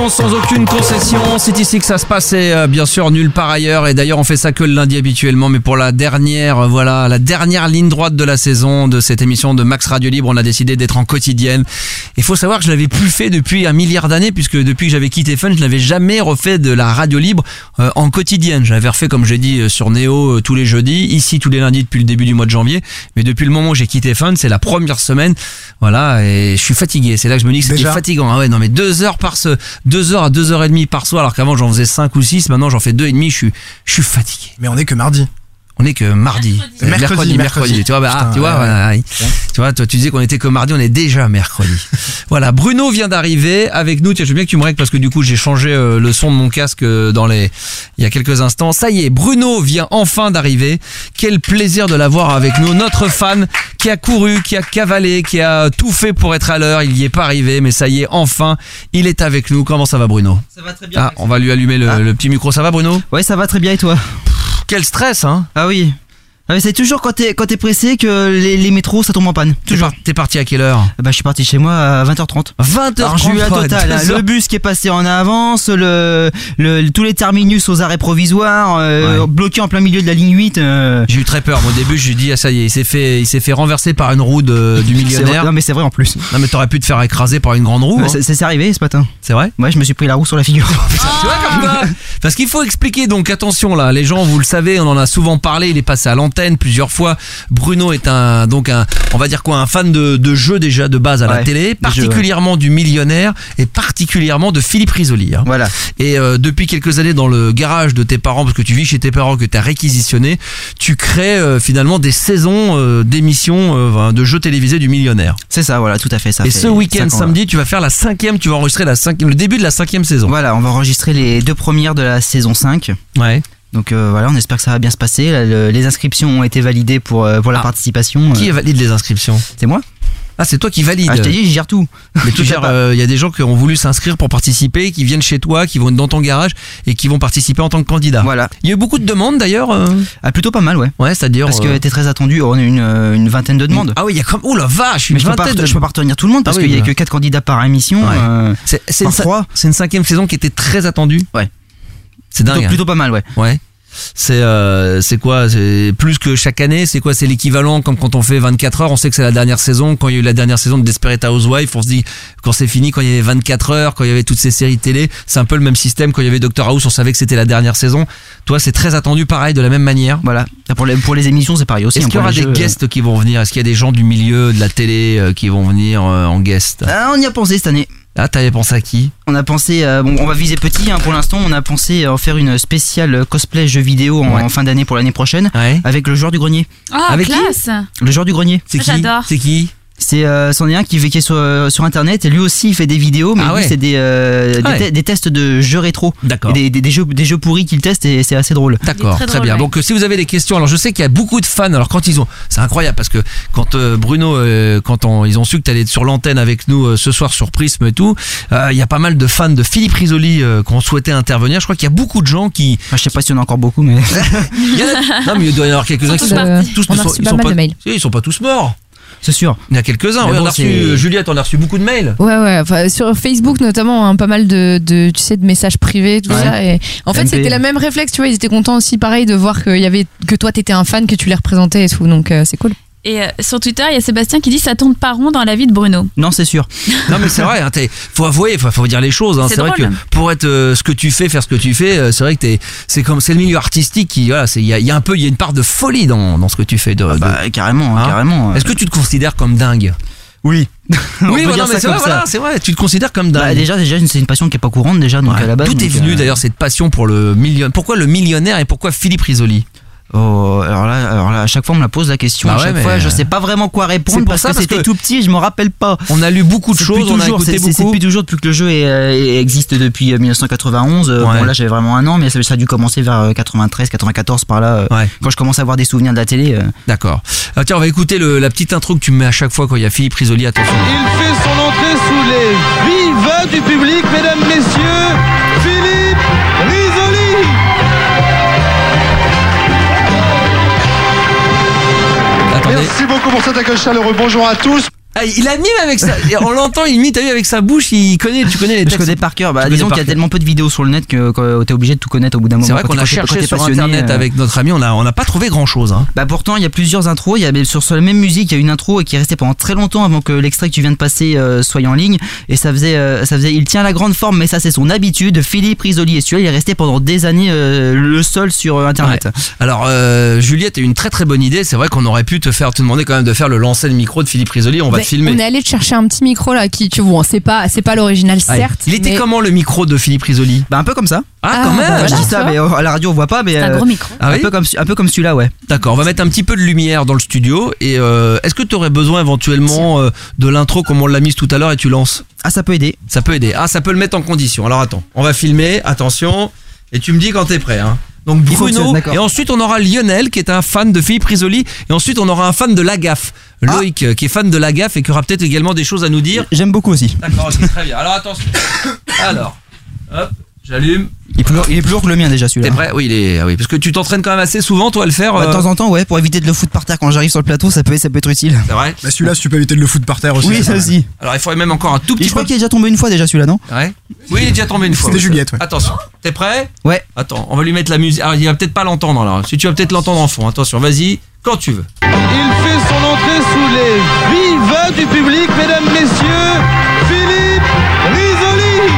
l'ambiance sans aucune concession. C'est ici que ça se passe et bien sûr nulle part ailleurs. Et d'ailleurs on fait ça que le lundi habituellement. Mais pour la dernière ligne droite de la saison de cette émission de Max Radio Libre, on a décidé d'être en quotidienne. Il faut savoir que je l'avais plus fait depuis un milliard d'années, puisque depuis que j'avais quitté Fun, je n'avais jamais refait de la radio libre en quotidienne. Je l'avais refait, comme j'ai dit, sur Néo tous les jeudis, ici tous les lundis depuis le début du mois de janvier. Mais depuis le moment où j'ai quitté Fun, c'est la première semaine. Voilà, et je suis fatigué. C'est là que je me dis que c'était fatigant. Ah ouais, non mais 2 heures à 2h30 par soir, alors qu'avant j'en faisais 5 ou 6, maintenant j'en fais 2,5, je suis fatigué. Mais on est que mardi. On est que mardi. Mercredi. Tu vois, tu vois, toi tu disais qu'on était que mardi, on est déjà mercredi. Voilà, Bruno vient d'arriver avec nous. Tiens, je veux bien que tu me règles parce que du coup j'ai changé le son de mon casque il y a quelques instants. Ça y est, Bruno vient enfin d'arriver. Quel plaisir de l'avoir avec nous. Notre fan qui a couru, qui a cavalé, qui a tout fait pour être à l'heure. Il y est pas arrivé, mais ça y est, enfin, il est avec nous. Comment ça va, Bruno? Ça va très bien. Ah, on va lui allumer le petit micro. Ça va, Bruno? Ouais, ça va très bien, et toi? Quel stress, hein? Ah oui. C'est toujours quand t'es pressé que les métros ça tombe en panne. Toujours. T'es parti à quelle heure? Je suis parti chez moi à 20h30. 20h30. Alors j'ai eu la totale, hein. Le bus qui est passé en avance, tous les terminus aux arrêts provisoires, bloqués en plein milieu de la ligne 8. J'ai eu très peur. Moi, au début, je lui dis, ah ça y est, il s'est fait renverser par une roue du millionnaire. Non mais c'est vrai en plus. Non mais t'aurais pu te faire écraser par une grande roue. C'est arrivé ce matin. C'est vrai? Ouais, je me suis pris la roue sur la figure. Tu vois comme quoi? Parce qu'il faut expliquer, donc attention là, les gens, vous le savez, on en a souvent parlé, il est passé à l'antenne plusieurs fois. Bruno est on va dire quoi, un fan de jeux déjà de base à la télé, particulièrement du millionnaire et particulièrement de Philippe Risoli. Hein. Voilà. Et depuis quelques années dans le garage de tes parents, parce que tu vis chez tes parents, que tu as réquisitionné, tu crées finalement des saisons d'émissions de jeux télévisés du millionnaire. C'est ça, voilà, tout à fait. Ça et ce week-end samedi, tu vas faire tu vas enregistrer le début de la 5e saison. Voilà, on va enregistrer les 2 premières de la saison 5. Ouais. Donc voilà, on espère que ça va bien se passer. Les inscriptions ont été validées pour la participation. Qui valide les inscriptions? C'est moi. Ah, c'est toi qui valide. Ah, je t'ai dit, je gère tout. Mais tu gères, y a des gens qui ont voulu s'inscrire pour participer, qui viennent chez toi, qui vont dans ton garage et qui vont participer en tant que candidat. Voilà. Il y a eu beaucoup de demandes d'ailleurs. Ah, plutôt pas mal, ouais. Ouais, c'est-à-dire. Parce que t'es très attendu. On a une vingtaine de demandes. Ah oui, il y a comme. Oh la vache, mais je peux pas retenir tout le monde parce qu'il y a que 4 candidats par émission. Ouais. C'est une 5e saison qui était très attendue. Ouais. C'est dingue. Plutôt pas mal, ouais. Ouais. C'est quoi? C'est plus que chaque année? C'est quoi? C'est l'équivalent comme quand on fait 24 heures. On sait que c'est la dernière saison. Quand il y a eu la dernière saison de Desperate Housewives, on se dit quand c'est fini, quand il y avait 24 heures, quand il y avait toutes ces séries télé, c'est un peu le même système. Quand il y avait Dr House, on savait que c'était la dernière saison. Toi, c'est très attendu, pareil, de la même manière. Voilà. Pour les émissions, c'est pareil aussi. Est-ce qu'il y aura des guests qui vont venir? Est-ce qu'il y a des gens du milieu de la télé qui vont venir en guest? On y a pensé cette année. Ah, t'avais pensé à qui? On a pensé, on va viser petit pour l'instant, on a pensé en faire une spéciale cosplay jeux vidéo en fin d'année pour l'année prochaine, avec le joueur du grenier. Ah, avec classe! Le joueur du grenier. C'est qui? J'adore. C'est qui? C'est c'en est un qui est sur internet et lui aussi il fait des vidéos, mais lui c'est des tests de jeux rétro. D'accord. Des jeux pourris qu'il teste et c'est assez drôle. D'accord, très bien. Donc si vous avez des questions, alors je sais qu'il y a beaucoup de fans. Alors quand c'est incroyable parce que quand Bruno, ils ont su que t'allais être sur l'antenne avec nous ce soir sur Prism et tout, il y a pas mal de fans de Philippe Risoli qui ont souhaité intervenir. Je crois qu'il y a beaucoup de gens qui. Je sais pas si on a encore beaucoup, mais. Non, mais il doit y en avoir quelques-uns qui ils sont pas tous morts. C'est sûr. Il y en a quelques-uns. On a reçu, Juliette, on a reçu beaucoup de mails. Ouais. Enfin, sur Facebook notamment, pas mal de messages privés, tout ça. Et en fait, c'était la même réflexe. Tu vois, ils étaient contents aussi, pareil, de voir que toi, t'étais un fan, que tu les représentais et tout. Donc, c'est cool. Et sur Twitter, il y a Sébastien qui dit ça tourne pas rond dans la vie de Bruno. Non, c'est sûr. Non, mais c'est vrai, hein, faut avouer, faut dire les choses. Hein. C'est vrai que pour être ce que tu fais, faire ce que tu fais, c'est vrai que c'est le milieu artistique qui, voilà, il y a une part de folie dans ce que tu fais. Carrément, hein, carrément. Est-ce que tu te considères comme dingue? Oui. Oui, mais c'est vrai, tu te considères comme dingue. Déjà, c'est une passion qui est pas courante déjà, donc à la base. D'où est venu d'ailleurs cette passion pour le millionnaire? Pourquoi le millionnaire et pourquoi Philippe Risoli? Oh, alors là, à chaque fois on me la pose la question. À chaque fois, je sais pas vraiment quoi répondre parce que c'était tout petit, je me rappelle pas. On a lu beaucoup de choses, on a écouté beaucoup. C'est depuis que le jeu existe depuis 1991. Bon, là j'avais vraiment un an, mais ça a dû commencer vers 93, 94 par là. Quand je commence à avoir des souvenirs de la télé. D'accord. Tiens, on va écouter la petite intro que tu me mets à chaque fois quand il y a Philippe Risoli. Attention. Il fait son entrée sous les vives du public, mesdames, messieurs. Philippe Risoli. Attendez. Merci beaucoup pour cet accueil chaleureux. Bonjour à tous. Ah, il anime avec ça. On l'entend, il imite avec sa bouche. Tu connais les textes. Je connais par cœur. Disons qu'il y a tellement peu de vidéos sur le net que t'es obligé de tout connaître au bout d'un moment. C'est vrai qu'on a cherché sur internet avec notre ami, on n'a pas trouvé grand chose. Hein. Pourtant, il y a plusieurs intros. Sur la même musique, il y a une intro qui est restée pendant très longtemps avant que l'extrait que tu viens de passer soit en ligne. Et ça faisait. Il tient la grande forme, mais ça c'est son habitude. Philippe Risoli est celui-là. Il est resté pendant des années le seul sur internet. Ouais. Alors Juliette a une très très bonne idée. C'est vrai qu'on aurait pu te demander quand même de faire le lancer de micro de Philippe Risoli. On va te filmer. On est allé te chercher un petit micro là qui tu vois, c'est pas l'original certes. Il était comment le micro de Philippe Risoli? Un peu comme ça. Ah quand même. Voilà, je dis ça, mais à la radio on voit pas. Mais un gros micro. Ah, oui, un peu comme celui-là, ouais. D'accord. On va mettre un petit peu de lumière dans le studio. Et est-ce que tu aurais besoin éventuellement de l'intro comme on l'a mise tout à l'heure et tu lances? Ah, ça peut aider. Ça peut aider. Ah, ça peut le mettre en condition. Alors attends, on va filmer. Attention. Et tu me dis quand t'es prêt. Hein. Donc Bruno, et ensuite on aura Lionel qui est un fan de Philippe Risoli, et ensuite on aura un fan de La Gaffe, Loïc qui est fan de La Gaffe et qui aura peut-être également des choses à nous dire. J'aime beaucoup aussi. D'accord, ok, très bien. Alors attention. Alors, hop, j'allume. Il est plus lourd que le mien déjà celui-là. T'es prêt? Oui, oui, parce que tu t'entraînes quand même assez souvent toi à le faire. De temps en temps, ouais, pour éviter de le foutre par terre quand j'arrive sur le plateau, ça peut être utile. C'est vrai. Celui-là, si tu peux éviter de le foutre par terre aussi. Oui, ça aussi. Alors il faudrait même encore un tout petit peu. Je crois qu'il est déjà tombé une fois déjà celui-là, non? Ouais. Oui, il est déjà tombé une fois. C'était Juliette, ouais. Attention, t'es prêt? Ouais. Attends, on va lui mettre la musique. Alors il va peut-être pas l'entendre alors. Si tu vas peut-être l'entendre en fond. Attention, vas-y, quand tu veux. Il fait son entrée sous les vives du public, mesdames, messieurs, Philippe Risoli.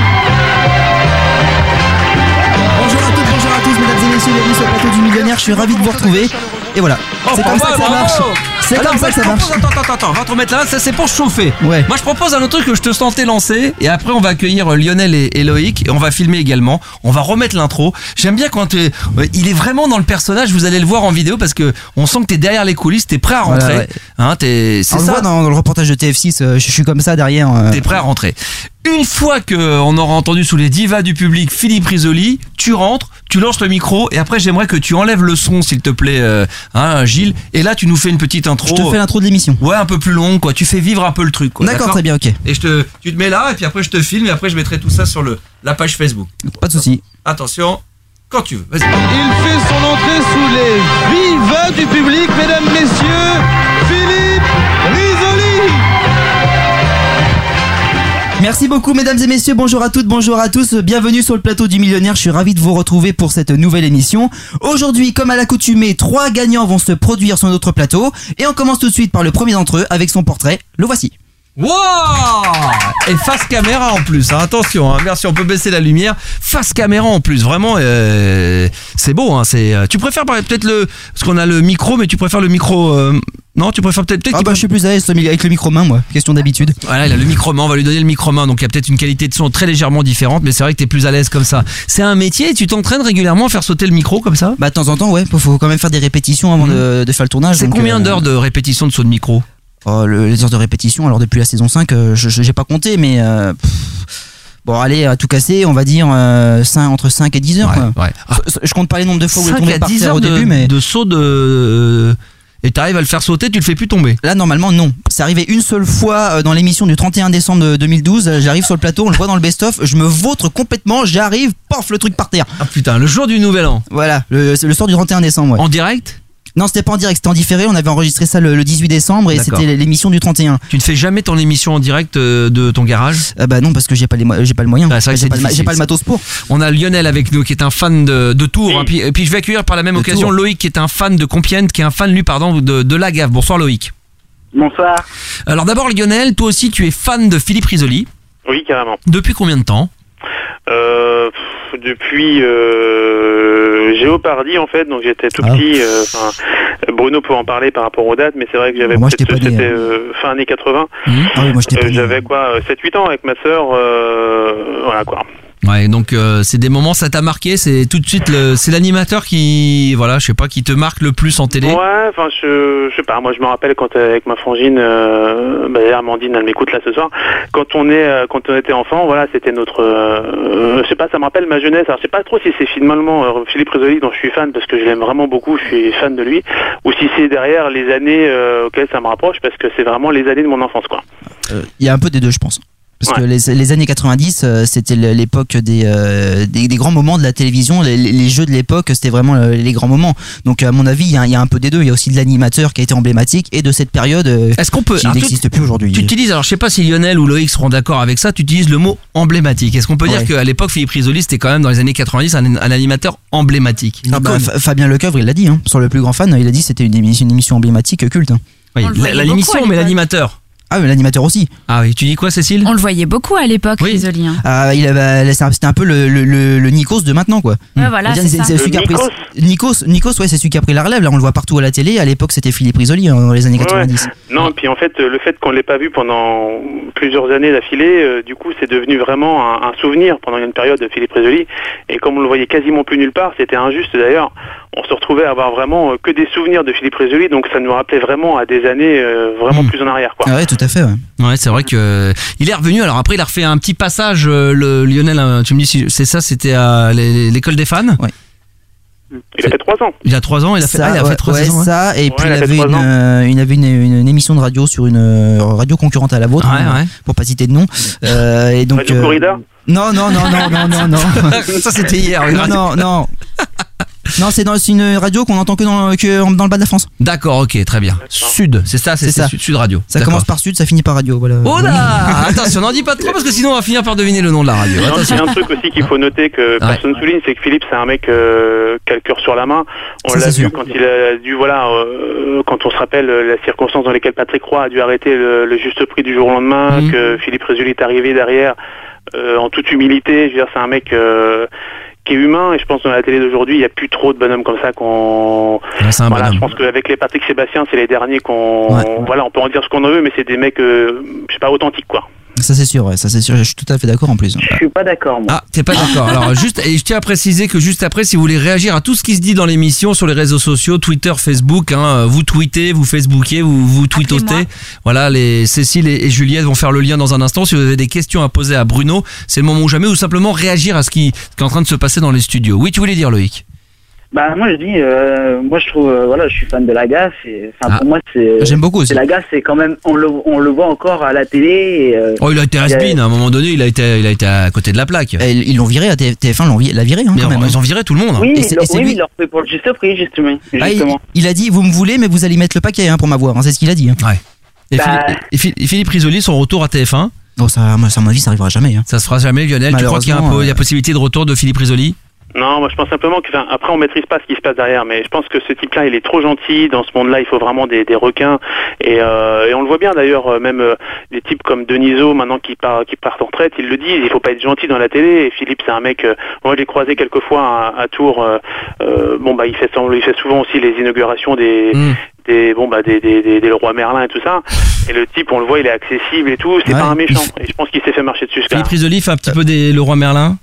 Bonjour à tous, mesdames et messieurs, bienvenue sur le plateau du Millionnaire. Je suis ravi de vous retrouver. Et voilà. C'est comme ça que ça marche. C'est comme ça que ça marche. Attends, on va te remettre là, ça c'est pour chauffer. Ouais. Moi je propose un autre truc que je te sentais lancer, et après on va accueillir Lionel et Loïc, et on va filmer également. On va remettre l'intro. J'aime bien quand il est vraiment dans le personnage, vous allez le voir en vidéo parce que on sent que t'es derrière les coulisses, t'es prêt à rentrer. Ouais. Hein, c'est ça. On le voit dans le reportage de TF6, je suis comme ça derrière. T'es prêt à rentrer. Une fois qu'on aura entendu sous les divas du public Philippe Risoli, tu rentres, tu lances le micro, et après j'aimerais que tu enlèves le son s'il te plaît, Gilles, et là tu nous fais une petite intro. Je te fais l'intro de l'émission. Ouais, un peu plus longue quoi, tu fais vivre un peu le truc quoi. D'accord, très bien, ok. Et tu te mets là, et puis après je te filme, et après je mettrai tout ça sur la page Facebook. Pas de souci. Attention, quand tu veux, vas-y. Il fait son entrée sous les vives du public, mesdames, messieurs, Philippe Risoli. Merci beaucoup mesdames et messieurs, bonjour à toutes, bonjour à tous, bienvenue sur le plateau du Millionnaire, je suis ravi de vous retrouver pour cette nouvelle émission. Aujourd'hui, comme à l'accoutumée, 3 gagnants vont se produire sur notre plateau, et on commence tout de suite par le premier d'entre eux avec son portrait, le voici. Wow! Et face caméra en plus, hein. Attention, hein. Merci, on peut baisser la lumière. Face caméra en plus, vraiment, c'est beau. Hein. Tu préfères peut-être parce qu'on a le micro, mais tu préfères le micro. Non, tu préfères peut-être. Je suis plus à l'aise avec le micro-main, moi. Question d'habitude. Voilà, il a le micro-main. On va lui donner le micro-main, donc il y a peut-être une qualité de son très légèrement différente, mais c'est vrai que t'es plus à l'aise comme ça. C'est un métier. Et tu t'entraînes régulièrement à faire sauter le micro comme ça? De temps en temps, ouais. Faut quand même faire des répétitions avant de faire le tournage. C'est combien d'heures de répétition de saut de micro? Les heures de répétition, alors depuis la saison 5, j'ai pas compté, mais bon, allez, à tout casser, on va dire entre 5 et 10 heures. Ouais, ouais. Je compte pas les nombres de fois où il est 5 tombé à par 10 terre heures au début, mais de saut de. Et t'arrives à le faire sauter, tu le fais plus tomber? Là, normalement, non. C'est arrivé une seule fois dans l'émission du 31 décembre 2012. J'arrive sur le plateau, on le voit dans le best-of, je me vautre complètement, j'arrive, paf, le truc par terre. Ah putain, le jour du nouvel an. Voilà, le soir du 31 décembre. Ouais. En direct? Non, c'était pas en direct, c'était en différé. On avait enregistré ça le 18 décembre et D'accord. C'était l'émission du 31. Tu ne fais jamais ton émission en direct de ton garage? Non, parce que j'ai pas le moyen. Ah, c'est vrai que j'ai pas le matos pour. On a Lionel avec nous qui est un fan de Tours. Hein, et puis je vais accueillir par la même occasion Tours. Loïc qui est un fan de Compiègne, qui est un fan lui de La Gaffe. Bonsoir Loïc. Bonsoir. Alors d'abord Lionel, toi aussi tu es fan de Philippe Risoli. Oui, carrément. Depuis combien de temps? Depuis Géopardy en fait, donc j'étais tout petit. Bruno peut en parler par rapport aux dates, mais c'est vrai que j'avais c'était fin années 80. Ah oui, moi j'étais j'avais quoi 7-8 ans avec ma sœur, voilà quoi. Ouais, donc c'est des moments, ça t'a marqué, c'est tout de suite c'est l'animateur qui, voilà, je sais pas, qui te marque le plus en télé. Ouais, enfin je sais pas, moi je me rappelle quand avec ma frangine, d'ailleurs Amandine elle m'écoute là ce soir, quand on était enfant, voilà, c'était notre, je sais pas, ça me rappelle ma jeunesse. Alors je sais pas trop si c'est finalement Philippe Risoli dont je suis fan parce que je l'aime vraiment beaucoup, je suis fan de lui, ou si c'est derrière les années auxquelles ça me rapproche parce que c'est vraiment les années de mon enfance quoi. Il y a un peu des deux, je pense. Parce que les années 90, c'était l'époque des grands moments de la télévision. Les jeux de l'époque, c'était vraiment les grands moments. Donc à mon avis, il y a un peu des deux. Il y a aussi de l'animateur qui a été emblématique et de cette période qui n'existe plus aujourd'hui. Tu utilises, alors je sais pas si Lionel ou Loïc seront d'accord avec ça, tu utilises le mot emblématique. Est-ce qu'on peut dire qu'à l'époque, Philippe Risoli, c'était quand même dans les années 90 un animateur emblématique? Fabien Lecoeuvre, il l'a dit, sur Le Plus Grand Fan, il a dit que c'était une émission emblématique culte. Oui, l'émission, mais l'animateur. Ah, mais l'animateur aussi. Ah oui, tu dis quoi, Cécile? On le voyait beaucoup à l'époque, Risoli. C'était un peu le Nikos de maintenant, quoi. Ouais, voilà, c'est ça. Nikos, ouais, c'est celui qui a pris la relève. Là, on le voit partout à la télé. À l'époque, c'était Philippe Risoli dans les années 90. Ouais. Non, et puis en fait, le fait qu'on l'ait pas vu pendant plusieurs années d'affilée, du coup, c'est devenu vraiment un souvenir pendant une période de Philippe Risoli. Et comme on le voyait quasiment plus nulle part, c'était injuste d'ailleurs. On se retrouvait à avoir vraiment que des souvenirs de Philippe Risoli, donc ça nous rappelait vraiment à des années vraiment plus en arrière, quoi. Ah ouais, tout à fait. Ouais, c'est vrai que il est revenu. Alors après, il a refait un petit passage. Lionel, tu me dis si c'est ça, c'était à l'école des fans. Ouais. Il a fait 3 ans. Il a 3 ans, il a fait 3 ans. Ça, et puis il avait une émission de radio sur une radio concurrente à la vôtre, pour pas citer de nom. Et donc, Radio Corrida. Non. Ça c'était hier. Non. Non, c'est une radio qu'on entend que dans le bas de la France. D'accord, ok, très bien. Sud, c'est ça. Sud Radio. Ça commence par Sud, ça finit par Radio. Voilà. Oh là attention, n'en dis pas trop parce que sinon on va finir par deviner le nom de la radio. Il y a un truc aussi qu'il faut noter que personne souligne, c'est que Philippe, c'est un mec qui a le cœur sur la main. On l'a vu quand il a dû, quand on se rappelle la circonstance dans lesquelles Patrick Roy a dû arrêter le juste prix du jour au lendemain, que Philippe Risoli est arrivé derrière en toute humilité. Je veux dire, c'est un mec qui est humain, et je pense que dans la télé d'aujourd'hui, il n'y a plus trop de bonhommes comme ça je pense qu'avec les Patrick Sébastien, c'est les derniers on peut en dire ce qu'on en veut, mais c'est des mecs, je sais pas, authentiques, quoi. Ça c'est sûr, je suis tout à fait d'accord en plus. Je suis pas d'accord, moi. Ah, t'es pas d'accord. Alors et je tiens à préciser que juste après, si vous voulez réagir à tout ce qui se dit dans l'émission sur les réseaux sociaux, Twitter, Facebook, vous tweetez, vous facebookez, vous tweetotez. Voilà, Cécile et Juliette vont faire le lien dans un instant. Si vous avez des questions à poser à Bruno, c'est le moment ou jamais, ou simplement réagir à ce qui est en train de se passer dans les studios. Oui, tu voulais dire, Loïc? Moi je dis, moi je trouve, je suis fan de Lagaffe. Pour moi j'aime beaucoup aussi. Lagaffe, c'est quand même, on le voit encore à la télé. Il a été has-been à un moment donné, il a été à côté de la plaque. Ils l'ont viré à TF1, l'a viré quand même. Ils ont viré tout le monde. Oui, il l'a fait pour le juste prix justement. Il a dit, vous me voulez, mais vous allez mettre le paquet pour m'avoir. C'est ce qu'il a dit. Ouais. Et Philippe Risoli, son retour à TF1. Oh, ça, à mon avis, ça arrivera jamais. Ça se fera jamais, Lionel. Tu crois qu'il y a possibilité de retour de Philippe Risoli? Non, moi je pense simplement que, après on maîtrise pas ce qui se passe derrière, mais je pense que ce type-là, il est trop gentil. Dans ce monde-là, il faut vraiment des requins. Et on le voit bien d'ailleurs, même des types comme Denisot, maintenant qui partent en retraite, ils le disent, il faut pas être gentil dans la télé. Et Philippe, c'est un mec, moi je l'ai croisé quelques fois à Tours. Il fait souvent aussi les inaugurations des Leroy Merlin et tout ça. Et le type, on le voit, il est accessible et tout. C'est pas un méchant. Et je pense qu'il s'est fait marcher dessus. Philippe Risoli fait un petit peu des Leroy Merlin.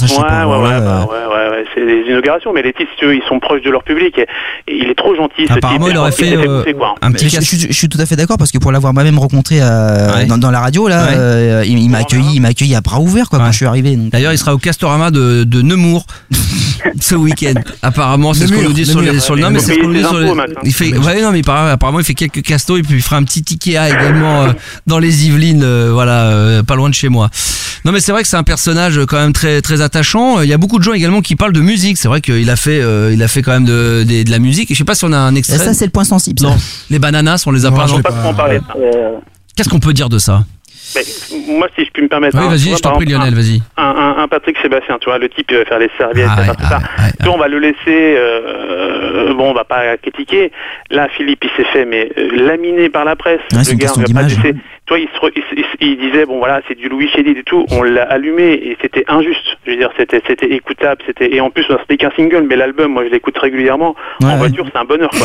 Ouais, c'est des inaugurations, mais les types, ils sont proches de leur public et il est trop gentil. Apparemment, il aurait fait un petit. Je suis tout à fait d'accord parce que pour l'avoir moi-même rencontré dans la radio là, il m'a accueilli à bras ouverts quand je suis arrivé. D'ailleurs, il sera au Castorama de Nemours ce week-end. Apparemment, c'est ce qu'on nous dit sur le. Non, mais c'est ce qu'on nous dit sur les. Il fait. Apparemment, il fait quelques castos et puis il fera un petit Ikea également dans les Yvelines, pas loin de chez moi. Non, mais c'est vrai que c'est un personnage quand même très très attachant. Il y a beaucoup de gens également qui parlent de musique. C'est vrai qu'il a fait quand même de la musique. Et je sais pas si on a un extrait. Ça c'est le point sensible. Non, les bananas, on les a pas. Je sais pas trop en parler. Qu'est-ce qu'on peut dire de ça? Mais, moi, si je puis me permettre. Oui, vas-y, je t'en prie, Lionel, vas-y. Un Patrick Sébastien, tu vois, le type, il va faire les serviettes, tout ça. On va le laisser, on va pas critiquer. Là, Philippe, il s'est fait, laminé par la presse. Le gars, on va pas laisser. Toi, il disait, c'est du Louis Chédid et tout. On l'a allumé et c'était injuste. Je veux dire, c'était écoutable, et en plus, c'était qu'un single, mais l'album, moi, je l'écoute régulièrement. En voiture, c'est un bonheur, quoi.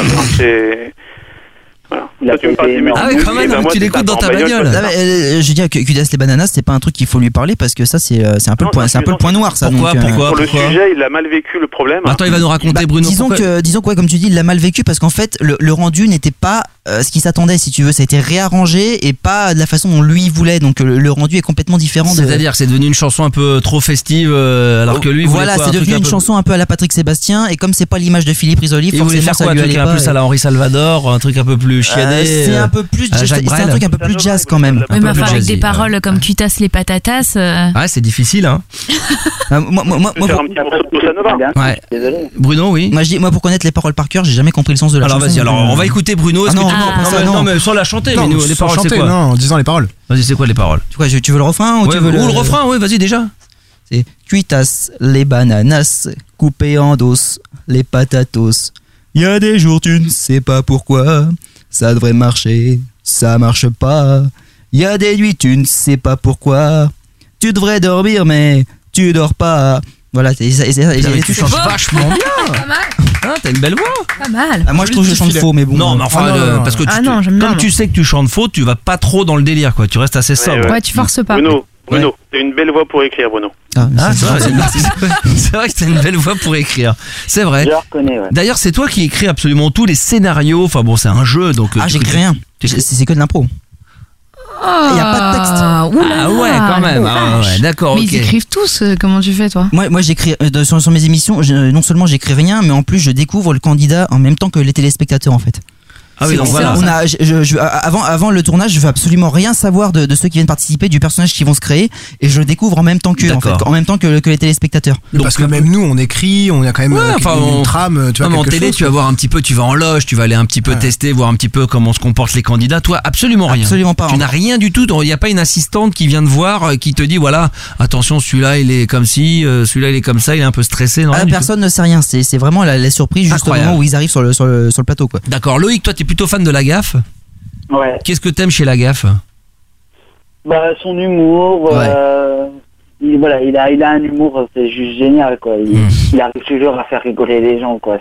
Voilà. Tu me parles quand même, tu l'écoutes dans ta bagnole. Je dis que Judas les bananas, c'est pas un truc qu'il faut lui parler parce que ça c'est un peu le point noir ça. Pourquoi Pour le sujet, il a mal vécu le problème. Attends, il va nous raconter Bruno. Disons que comme tu dis, il l'a mal vécu parce qu'en fait le rendu n'était pas ce qu'il s'attendait, si tu veux, ça a été réarrangé et pas de la façon dont lui voulait. Donc le rendu est complètement différent. C'est-à-dire que c'est devenu une chanson un peu trop festive, alors que lui voulait voilà, c'est devenu une chanson un peu à la Patrick Sébastien, et comme c'est pas l'image de Philippe Risoli, il voulait faire quoi, un truc un peu plus à la Henri Salvador, un truc un peu plus chiadé. C'est un peu plus, c'est un truc un peu plus jazz quand même. Oui, mais enfin avec des paroles comme tu tasses les patatas. Ouais, c'est difficile, hein. moi, ouais. Bruno, oui. Moi, pour connaître les paroles par cœur, j'ai jamais compris le sens de la chanson. Alors vas-y, alors on va écouter Bruno. Non, mais sans la chanter, mais nous, les paroles, c'est quoi? Non, en disant les paroles. Vas-y, c'est quoi les paroles? Tu veux le refrain ou tu veux le refrain? Oui, vas-y déjà. C'est cuitas les bananas coupées en dos, les patatos. Il y a des jours tu ne sais pas pourquoi ça devrait marcher, ça marche pas. Il y a des nuits tu ne sais pas pourquoi tu devrais dormir mais tu dors pas. Voilà, tu chantes vachement bien. Pas mal. Ah, t'as une belle voix. Pas mal. Moi je trouve que je chante faux, mais bon. Non, mais enfin, parce que comme tu sais que tu chantes faux, tu vas pas trop dans le délire, quoi. Tu restes assez sobre. Ouais, tu forces pas. Bruno, t'as une belle voix pour écrire, Bruno. C'est vrai que t'as une belle voix pour écrire. C'est vrai. Je le reconnais, ouais. D'ailleurs, c'est toi qui écris absolument tous les scénarios. Enfin bon, c'est un jeu, donc. J'écris rien. C'est que de l'impro. Il n'y a pas de texte. Ah ouais, quand même. Ouais, d'accord. Mais ils écrivent tous. Comment tu fais, toi? Moi j'écris sur mes émissions. Non seulement j'écris rien, mais en plus je découvre le candidat en même temps que les téléspectateurs, en fait. Ah oui, donc voilà. Avant le tournage, je veux absolument rien savoir de ceux qui viennent participer, du personnage qui vont se créer, et je le découvre en même temps qu'eux, en même temps que les téléspectateurs. Donc, parce que même nous, on écrit, on a quand même une trame. Tu vois, en télé, tu vas voir un petit peu, tu vas en loge, tu vas aller un petit peu tester, voir un petit peu comment se comportent les candidats. Toi, absolument rien. Absolument pas. Tu n'as rien du tout. Il n'y a pas une assistante qui vient te voir, qui te dit voilà, attention, celui-là il est comme ci, celui-là il est comme ça, il est un peu stressé. Non, personne ne sait rien. C'est vraiment la surprise juste au moment où ils arrivent sur le plateau, quoi. D'accord. Loïc, toi, t'es plutôt fan de la Gaffe. Ouais. Qu'est-ce que t'aimes chez la Gaffe? Son humour. Il a un humour, c'est juste génial, quoi. Il arrive toujours à faire rigoler les gens, quoi.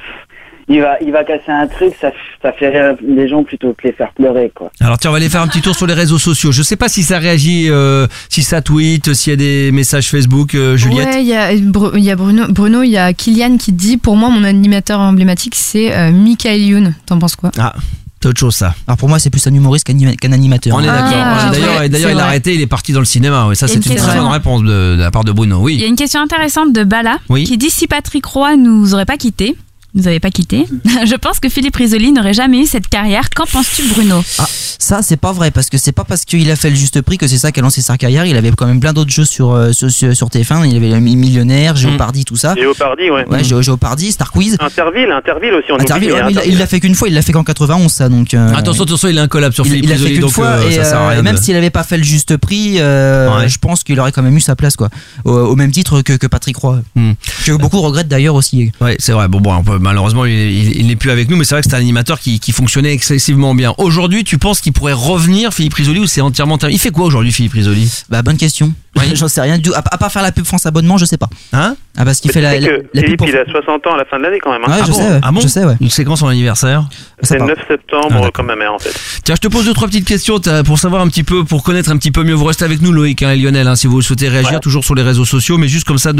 Il va casser un truc, ça fait rire les gens plutôt que les faire pleurer, quoi. Alors tiens, on va aller faire un petit tour sur les réseaux sociaux. Je sais pas si ça réagit, si ça tweet, s'il y a des messages Facebook, Juliette. Ouais, il y a Bruno, il y a Kylian qui dit, pour moi, mon animateur emblématique, c'est Michael Youn. T'en penses quoi? Ah, c'est autre chose, ça. Alors pour moi, c'est plus un humoriste qu'un animateur. On est d'accord. D'ailleurs, il a arrêté, il est parti dans le cinéma. Oui, ça, c'est une très bonne réponse de la part de Bruno. Oui. Il y a une question intéressante de Bala qui dit si Patrick Roy nous aurait pas quittés, nous avait pas quitté. Je pense que Philippe Risoli n'aurait jamais eu cette carrière. Qu'en penses-tu, Bruno? Ça, c'est pas vrai, parce que c'est pas parce qu'il a fait le juste prix que c'est ça qui a lancé sa carrière. Il avait quand même plein d'autres jeux sur TF1. Il avait Millionnaire, Géopardy, tout ça. Géopardy, ouais. Ouais, Géopardy, Star Quiz. Interville aussi. Il l'a fait qu'une fois, il l'a fait qu'en 91, ça. Donc, attention, il a un collab sur Philippe Risoli. Il l'a fait qu'une fois, et même s'il avait pas fait le juste prix, je pense qu'il aurait quand même eu sa place, quoi. Au même titre que Patrick Roy. Que beaucoup regrettent d'ailleurs aussi. Ouais, c'est vrai. Bon, malheureusement, il n'est plus avec nous, mais c'est vrai que c'est un animateur qui fonctionnait excessivement bien. Aujourd'hui, tu penses qu'il pourrait revenir, Philippe Risoli, ou c'est entièrement terminé? Il fait quoi aujourd'hui, Philippe Risoli? Bonne question. J'en sais rien du tout. À part faire la pub France Abonnement, je sais pas. Hein? Parce qu'il fait la Philippe, il a 60 ans à la fin de l'année quand même. Ouais, je sais, ouais. C'est quand son anniversaire? C'est le 9 septembre, comme ma mère, en fait. Tiens, je te pose 2-3 petites questions pour savoir un petit peu, pour connaître un petit peu mieux. Vous restez avec nous, Loïc et Lionel, si vous souhaitez réagir, toujours sur les réseaux sociaux, mais juste comme ça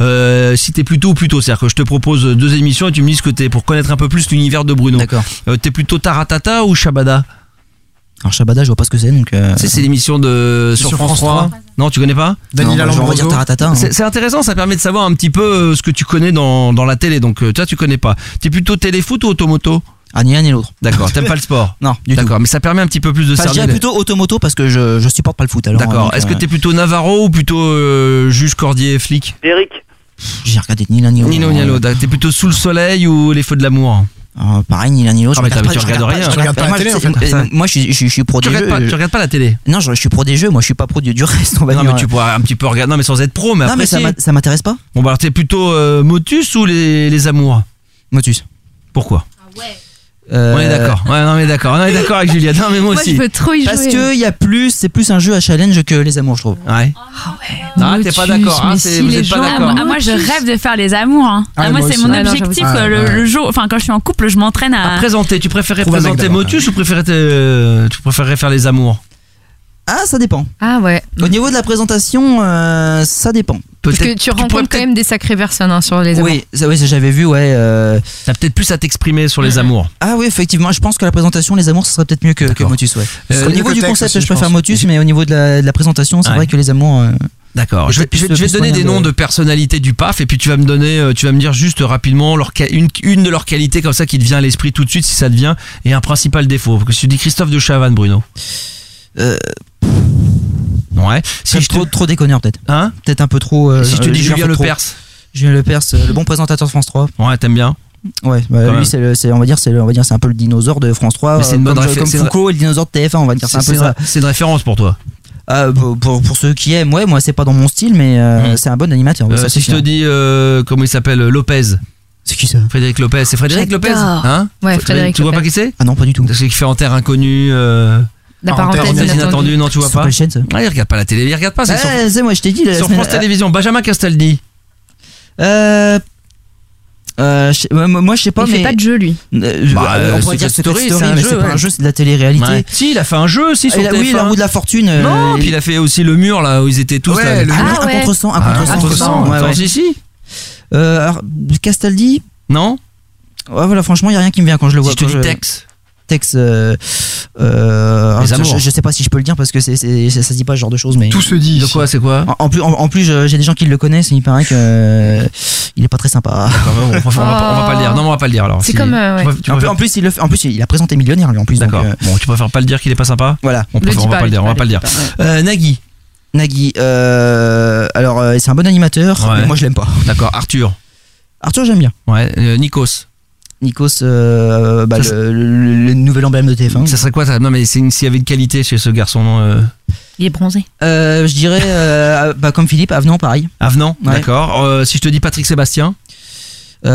si t'es plutôt ou plutôt. C'est-à-dire que je te propose 2 émissions et tu me dis ce que t'es, pour connaître un peu plus l'univers de Bruno. D'accord. T'es plutôt Taratata ou Shabada? Alors Shabada, je vois pas ce que c'est, donc. C'est l'émission sur France 3. Non, tu connais pas? Daniela Lambroso. On va dire Taratata. C'est intéressant, ça permet de savoir un petit peu ce que tu connais dans la télé. Donc toi, tu connais pas. T'es plutôt téléfoot ou automoto? Ni l'un ni l'autre. D'accord, t'aimes pas le sport? Non, du tout. D'accord, mais ça permet un petit peu plus de cerner. Je dirais plutôt automoto parce que je supporte pas le foot. Alors, d'accord. Est-ce que t'es plutôt Navarro ou plutôt juge Cordier flic? Eric. J'ai regardé ni l'un ni l'autre. Ni l'un ni l'autre. T'es plutôt Sous le soleil ou Les Feux de l'amour? Pareil, ni l'un ni l'autre. Tu regardes rien. Tu regardes pas la télé, en fait. Moi, je suis pro des jeux. Tu regardes pas la télé? Non, je suis pro des jeux. Moi, je suis pas pro du reste. On va dire. Non, mais tu pourras un petit peu regarder. Non, mais sans être pro, mais après. Non, mais ça m'intéresse pas. Bon, bah, t'es plutôt Motus ou les Amours? Motus. Pourquoi? Ah ouais. On est d'accord. Ouais, on est d'accord avec Julia. Non, mais moi aussi. Je veux trop y jouer. Parce que c'est plus un jeu à challenge que les amours, je trouve. Ouais. Ah, t'es pas d'accord. Vous êtes pas d'accord. Moi, je rêve de faire les amours. Moi, c'est mon objectif. Le jour, enfin, quand je suis en couple, je m'entraîne à présenter. Tu préférais présenter Motus ou tu préférerais faire les amours? Ah, ça dépend. Ah ouais. Au niveau de la présentation, ça dépend. Parce que tu rencontres quand même des sacrées personnes sur les amours. Oui, ça j'avais vu, ouais. T'as peut-être plus à t'exprimer sur les amours. Ah oui, effectivement, je pense que la présentation, les amours, ça serait peut-être mieux que Motus, ouais. Au niveau du concept, aussi, je préfère Motus, mais au niveau de la présentation, c'est vrai que les amours... D'accord. Je vais te donner des noms de personnalités du PAF et puis tu vas me dire juste rapidement une de leurs qualités comme ça qui te vient à l'esprit tout de suite si ça te vient et un principal défaut. Parce que si tu dis Christophe de Chavannes, Bruno. Ouais. Si trop déconneur peut-être. Hein? Peut-être un peu trop. Si je te dis Julien Lepers. Julien Lepers, le bon présentateur de France 3. Ouais, t'aimes bien. Ouais, lui c'est on va dire c'est un peu le dinosaure de France 3. Mais c'est une bonne comme Foucault et le dinosaure de TF1, on va dire c'est un peu ça. C'est une référence pour toi. Pour ceux qui aiment, ouais, moi c'est pas dans mon style, mais c'est un bon animateur. Si je te dis comment il s'appelle, Lopez. C'est qui ça? Frédéric Lopez. C'est Frédéric Lopez, hein? Ouais, Frédéric. Tu vois pas qui c'est? Ah non, pas du tout. C'est qui fait En Terre Inconnue. La parenthèse inattendue, non, tu vois pas? Quelle chaîne ça? Ah, il regarde pas la télé, il regarde pas. C'est moi, je t'ai dit. Sur France Télévisions, Benjamin Castaldi. Moi je sais pas, il fait pas de jeu lui. On pourrait dire Secret Story, mais c'est pas un jeu, c'est de la télé-réalité. Ouais. Si, il a fait un jeu aussi sur TF1. Oui, La Roue de la Fortune. Non, puis il a fait aussi Le Mur là où ils étaient tous là. Un contre 100, un contre 100. Ouais. Si. Alors Castaldi. Non. Ouais, voilà, franchement, il y a rien qui me vient quand je le vois. Si je te dis Tex. Je sais pas si je peux le dire parce que ça se dit pas ce genre de choses, mais tout se dit. De quoi, c'est quoi? En plus, j'ai des gens qui le connaissent et il paraît que il est pas très sympa. On va pas le dire. Non, on va pas le dire alors. C'est comme. En plus, il a présenté Millionnaire lui en plus. D'accord. Bon, tu préfères pas le dire qu'il est pas sympa? Voilà. On va pas le dire. On va pas le dire. Nagui. Alors c'est un bon animateur, mais moi je l'aime pas. D'accord. Arthur j'aime bien. Ouais. Nikos, le nouvel emblème de TF1. Ça serait quoi ça? Non mais s'il y avait une qualité chez ce garçon, non Il est bronzé. Je dirais comme Philippe, Avenant pareil. Avenant, ouais. D'accord. Si je te dis Patrick Sébastien. Non,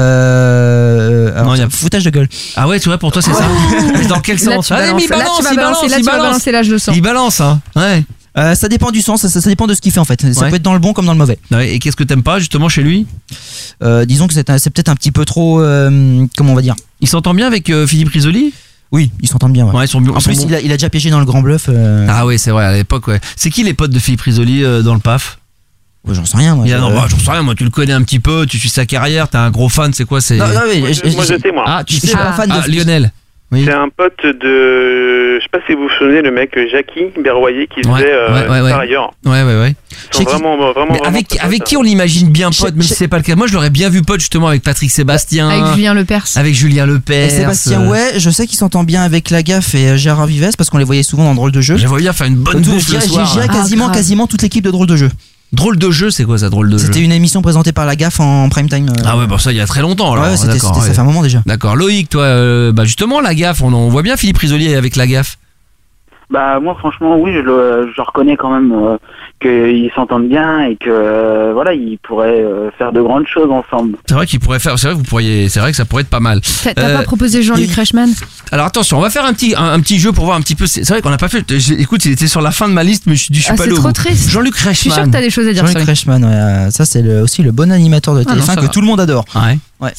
il y a foutage de gueule. Ah ouais, tu vois, pour toi c'est ça. Dans quel sens? Il balance, là je le sens. Il balance, hein. Ouais. Ça dépend du sens, ça dépend de ce qu'il fait en fait. Ça peut être dans le bon comme dans le mauvais. Ouais, et qu'est-ce que t'aimes pas justement chez lui? Disons que c'est peut-être un petit peu trop. Comment on va dire? Il s'entend bien avec Philippe Risoli? Oui, ils s'entendent bien. Ouais, ils sont bien. En plus, il a déjà piégé dans le Grand Bluff. Ah oui, c'est vrai, à l'époque, ouais. C'est qui les potes de Philippe Risoli dans le PAF? Ouais, j'en sais rien, moi. J'en sais rien, moi, tu le connais un petit peu, tu suis sa carrière, t'es un gros fan, c'est quoi? Moi, je sais, moi. Ah, tu sais pas fan de Lionel. Oui. C'est un pote de. Je sais pas si vous vous souvenez, le mec Jackie Berroyer qui faisait par ailleurs. Ouais. Ils sont vraiment. Avec qui on l'imagine bien pote, même si c'est pas le cas. Moi, je l'aurais bien vu pote justement avec Patrick Sébastien. Avec Julien Lepers. Et Sébastien, ouais, je sais qu'il s'entend bien avec Lagaffe et Gérard Vives parce qu'on les voyait souvent dans Drôle de jeu. Je les voyais bien faire une bonne bouffe le soir. J'ai quasiment toute l'équipe de Drôle de jeu. Drôle de jeu, c'est quoi ça, Drôle de jeu? C'était une émission présentée par Lagaffe en prime time. Ah ouais, bon ça il y a très longtemps alors. Ouais, ça fait un moment déjà. D'accord. Loïc, toi, justement Lagaffe, on voit bien Philippe Risoli avec Lagaffe. Bah moi franchement oui, je reconnais quand même qu'ils s'entendent bien et que voilà, ils pourraient faire de grandes choses ensemble. C'est vrai qu'ils pourraient faire, c'est vrai que ça pourrait être pas mal. T'as pas proposé Jean-Luc Reichmann? Alors attention, on va faire un petit jeu pour voir un petit peu. C'est vrai qu'on n'a pas fait. Écoute, il était sur la fin de ma liste, mais je suis pas allé au bout. C'est trop triste. Jean-Luc Reichmann. Je suis sûr que t'as des choses à dire. Jean-Luc Reichmann, ouais, ça c'est aussi le bon animateur de TF1 que tout le monde adore. Ouais.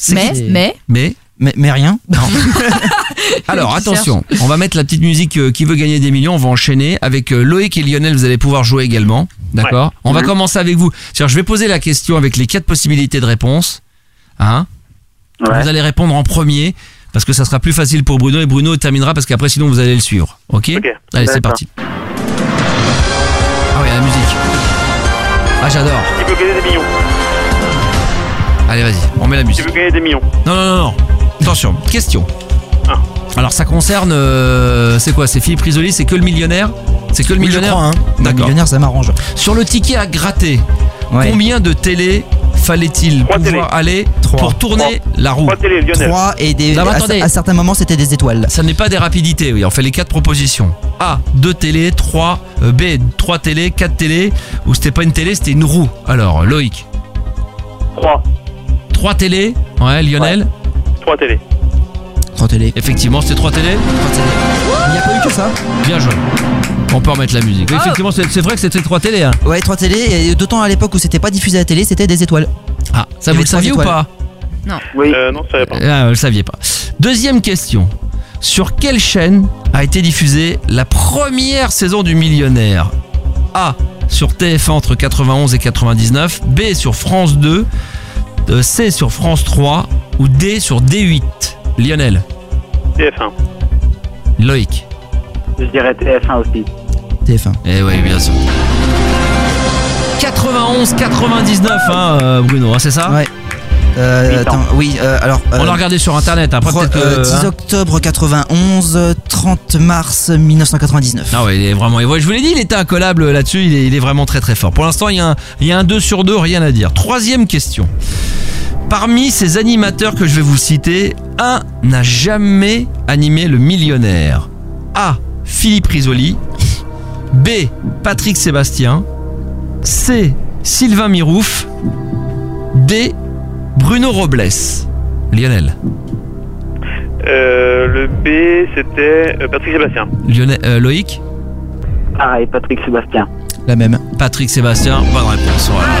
Mais rien. Non. Alors attention, on va mettre la petite musique qui veut gagner des millions. On va enchaîner avec Loïc et Lionel. Vous allez pouvoir jouer également. D'accord. On va commencer avec vous. C'est-à-dire, je vais poser la question avec les 4 possibilités de réponse. Hein? Vous allez répondre en premier parce que ça sera plus facile pour Bruno et Bruno terminera parce qu'après sinon vous allez le suivre. Ok. Allez, c'est parti. Ah oui, la musique. Ah, j'adore. Qui peut gagner des millions? Allez, vas-y, on met la musique. Qui peut gagner des millions? Non. Attention, question. Alors ça concerne, c'est quoi? C'est Philippe Risoli, c'est que le millionnaire? C'est que le millionnaire? Je crois, hein. Le millionnaire, ça m'arrange. Sur le ticket à gratter, combien de télé fallait-il pouvoir aller pour tourner la roue? 3 télé, Lionel. 3 et à certains moments c'était des étoiles. Ça n'est pas des rapidités, oui. On fait les 4 propositions. A, 2 télé, 3, B, 3 télé, 4 télé, ou c'était pas une télé, c'était une roue. Alors, Loïc. 3 télé, ouais, Lionel. 3 télé. 3 télé. Effectivement, c'était 3 télé. Il n'y a pas eu que ça. Bien joué. On peut remettre la musique. Oui, effectivement, c'est vrai que c'était 3 télé. Hein. Ouais, 3 télé. Et d'autant à l'époque où c'était pas diffusé à la télé, c'était des étoiles. Ah, ça vous le saviez ou pas? Non. Oui. Non, je savais pas. Ah, vous le saviez pas. Deuxième question. Sur quelle chaîne a été diffusée la première saison du Millionnaire? A. Sur TF1 entre 91 et 99, B. sur France 2, C. sur France 3 ou D. sur D8. Lionel. TF1. Loïc. Je dirais TF1 aussi. TF1. Eh oui, bien sûr. 91-99, Bruno, c'est ça? Ouais. Attends, oui, alors. On l'a regardé sur internet, après peut-être que. 10 octobre 91, 30 mars 1999. Ah ouais, il est vraiment. Je vous l'ai dit, il était incollable là-dessus, il est vraiment très très fort. Pour l'instant, il y a un 2 sur 2, rien à dire. Troisième question. Parmi ces animateurs que je vais vous citer, un n'a jamais animé le Millionnaire. A. Philippe Risoli. B. Patrick Sébastien. C. Sylvain Mirouf. D. Bruno Robles. Lionel. Le B, c'était Patrick Sébastien. Loïc. Pareil, Patrick Sébastien. La même. Patrick Sébastien, bonne réponse. Voilà.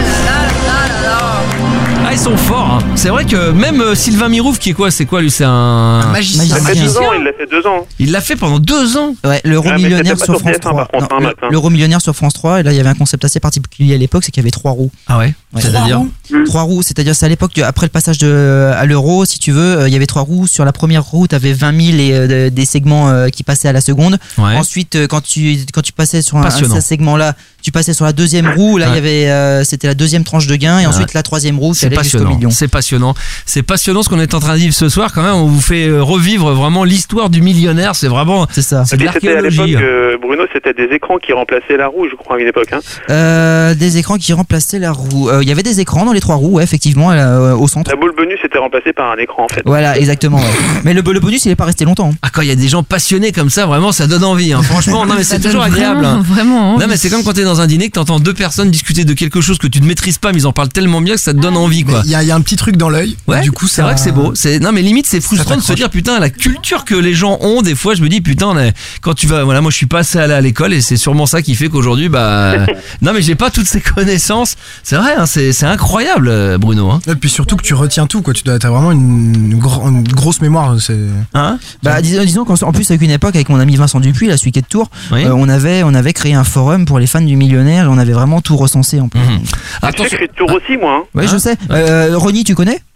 Ah, ils sont forts, hein. C'est vrai que même Sylvain Mirouf, qui est quoi? C'est quoi lui? C'est un magicien. Il l'a fait 2 ans. Il l'a fait pendant 2 ans. Ouais, l'Euro Millionnaire sur France 3. L'Euro Millionnaire sur France 3, et là il y avait un concept assez particulier à l'époque, c'est qu'il y avait 3 roues. Ah ouais, c'est-à-dire 3 roues, c'est-à-dire c'est à l'époque, après le passage à l'Euro, si tu veux, il y avait 3 roues. Sur la première roue, tu avais 20 000 et des segments qui passaient à la seconde. Ouais. Ensuite, quand tu passais sur un segment-là, tu passais sur la deuxième roue, là il y avait c'était la deuxième tranche de gain, et ensuite la troisième roue, c'est jusqu'au million. C'est passionnant ce qu'on est en train de vivre ce soir. Quand même, on vous fait revivre vraiment l'histoire du Millionnaire. C'est vraiment, c'est ça. C'est de l'archéologie. À l'époque, Bruno, c'était des écrans qui remplaçaient la roue, je crois, à une époque. Des écrans qui remplaçaient la roue. Il y avait des écrans dans les 3 roues, ouais, effectivement, au centre. La boule bonus était remplacée par un écran, en fait. Voilà, exactement. Ouais. Mais le bonus, il n'est pas resté longtemps. Ah, quand il y a des gens passionnés comme ça, vraiment, ça donne envie. Hein. Franchement, non mais c'est toujours agréable. Vraiment. Non mais c'est comme quand t'es dans un dîner que t'entends 2 personnes discuter de quelque chose que tu ne maîtrises pas, mais ils en parlent tellement bien que ça te donne envie, quoi. Il y a un petit truc dans l'œil. Ouais. Du coup, c'est vrai que c'est beau. Non mais limite c'est frustrant de se dire putain la culture que les gens ont. Des fois je me dis putain quand tu vas moi je suis pas assez allé à l'école et c'est sûrement ça qui fait qu'aujourd'hui non mais j'ai pas toutes ces connaissances. C'est vrai hein, c'est incroyable Bruno. Hein. Et puis surtout que tu retiens tout quoi. T'as vraiment une grosse mémoire. Hein disons qu'en plus avec une époque avec mon ami Vincent Dupuis, celui qui est de Tours, oui. On avait créé un forum pour les fans du Millionnaire et on avait vraiment tout recensé en plus. Je suis de Tours aussi moi. Hein. Oui je sais. Ronnie tu connais?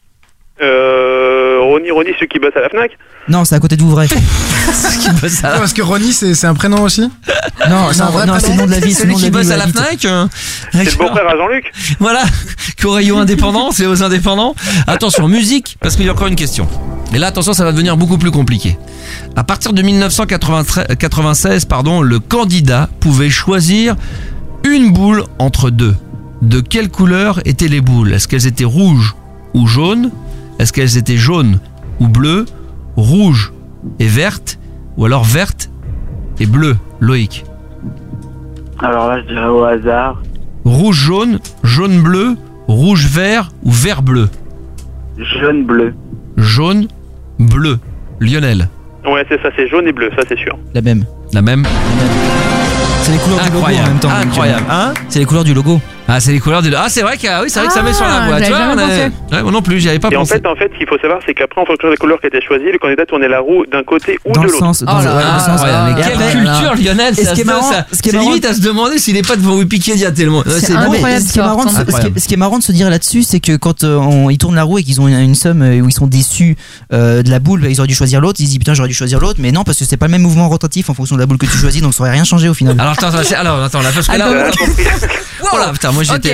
Ronnie, celui qui bosse à la Fnac? Non, c'est à côté de Vouvray. Parce que Ronnie, c'est un prénom aussi? Non, c'est le nom de la vie. Celui qui bosse à la Fnac. C'est le beau-frère à Jean-Luc. Voilà, Coréo indépendant, c'est aux indépendants. Attention, musique, parce qu'il y a encore une question. Et là, attention, ça va devenir beaucoup plus compliqué. À partir de 1996, le candidat pouvait choisir une boule entre 2. De quelle couleur étaient les boules? Est-ce qu'elles étaient rouges ou jaunes? Est-ce qu'elles étaient jaunes ou bleues, rouges et vertes, ou alors vertes et bleues? Loïc. Alors là, je dirais au hasard. Rouge jaune, jaune bleu, rouge vert ou vert bleu? Jaune bleu. Jaune bleu. Lionel. Ouais, c'est ça, c'est jaune et bleu, ça c'est sûr. La même. C'est les couleurs du logo en même temps. Incroyable. Hein? C'est les couleurs du logo. Ah, c'est les couleurs du logo. Ah, c'est vrai que ça met sur la voie. Tu vois, moi non plus, j'y avais pas pensé. En fait, ce qu'il faut savoir, c'est qu'après, en fonction des couleurs qui étaient choisies, le candidat tournait la roue d'un côté ou dans de le l'autre. sens. Mais quelle culture, Lionel! C'est limite à se demander s'il est pas devant Wikipédia tellement. C'est incroyable. Ce qui est marrant de se dire là-dessus, c'est que quand ils tournent la roue et qu'ils ont une somme où ils sont déçus de la boule, ils auraient dû choisir l'autre. Ils se disent putain, j'aurais dû choisir l'autre, mais non, parce que c'est pas le même mouvement rotatif en fonction de la boule que tu choisis, donc ça aurait rien changé au final. Alors attends, là, parce que là. Oh là, putain, moi j'étais.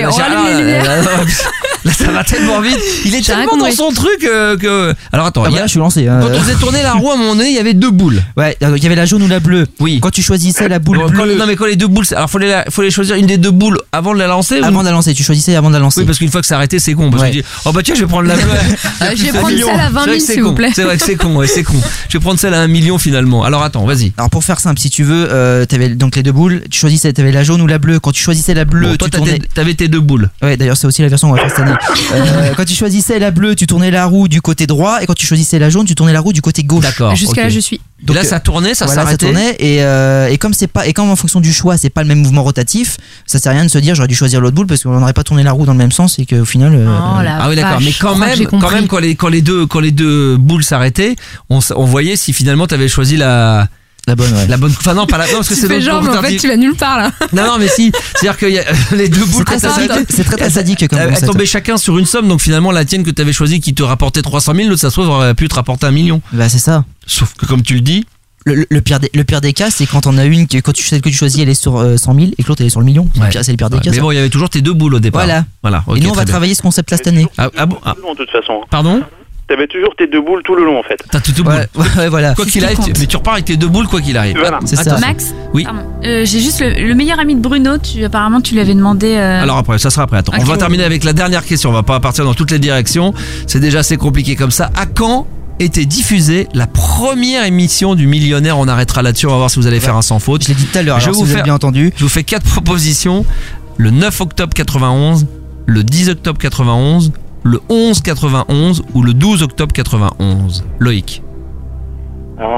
Là, ça va tellement vite. Il est tellement dans son truc que. Alors attends, je suis lancé. Quand on faisait tourner la roue, à un moment donné, il y avait 2 boules. Ouais, il y avait la jaune ou la bleue. Oui. Quand tu choisissais la boule bleue. Non, mais quand les 2 boules. Alors, faut les choisir une des 2 boules avant de la lancer. Avant de la lancer, tu choisissais avant de la lancer. Oui, parce qu'une fois que c'est arrêté, c'est con. Parce que tu dis, oh bah tiens, je vais prendre la bleue. Je vais prendre celle à 20 000, s'il vous plaît. C'est vrai que c'est con, c'est con. Je vais prendre celle à 1 million finalement. Alors attends, vas-y. Alors pour faire simple, si tu veux, t'avais donc les 2 boules, tu choisissais, t'avais la jaune ou la bleue. Quand tu choisissais la bleue, toi, t'avais tes 2 boules. Ouais, d'ailleurs, c'est aussi la version qu'on va faire cette année. Quand tu choisissais la bleue, tu tournais la roue du côté droit, et quand tu choisissais la jaune, tu tournais la roue du côté gauche. D'accord. Jusqu'à là, je suis. Donc là, ça tournait, ça s'arrêtait. Ça tournait, et comme en fonction du choix, c'est pas le même mouvement rotatif, ça sert à rien de se dire j'aurais dû choisir l'autre boule parce qu'on n'aurait pas tourné la roue dans le même sens et qu'au final. Ah oui, d'accord. Mais quand même, quand les deux boules s'arrêtaient, on voyait si finalement t'avais choisi la bonne, ouais. La bonne. Enfin non, pas la bonne parce que c'est l'autre. Genre, mais en fait, tu vas nulle part là. Non, mais si. C'est-à-dire que les deux boules. C'est très sadique comme concept. Elles tombaient chacun sur une somme, donc finalement la tienne que t'avais choisie qui te rapportait 300 000, l'autre ça se trouve aurait pu te rapporter 1 million. Bah c'est ça. Sauf que comme tu le dis. Le pire des cas, c'est quand on a une quand celle que tu choisis, elle est sur 100 000 et que l'autre elle est sur le million. Ouais. C'est le pire des cas. Mais bon, il y avait toujours tes deux boules au départ. Voilà. Okay, et nous on va travailler ce concept là cette année. Ah bon. De toute façon. Pardon. T'avais toujours tes deux boules tout le long en fait. T'as tes deux boules. Ouais, voilà. Quoi qu'il arrive, mais tu repars avec tes deux boules quoi qu'il arrive. Voilà. C'est ça. Max. Oui. J'ai juste le meilleur ami de Bruno. Apparemment, tu lui avais demandé. Alors après, ça sera après. Attends, Okay. on va terminer avec la dernière question. On va pas partir dans toutes les directions. C'est déjà assez compliqué comme ça. À quand était diffusée la première émission du Millionnaire? On arrêtera là-dessus. On va voir si vous allez faire un sans faute. Je l'ai dit tout à l'heure. Si vous avez bien entendu. Je vous fais 4 propositions. Le 9 octobre 91, le 10 octobre 91. Le 11 91 ou le 12 octobre 91. Loïc. Alors,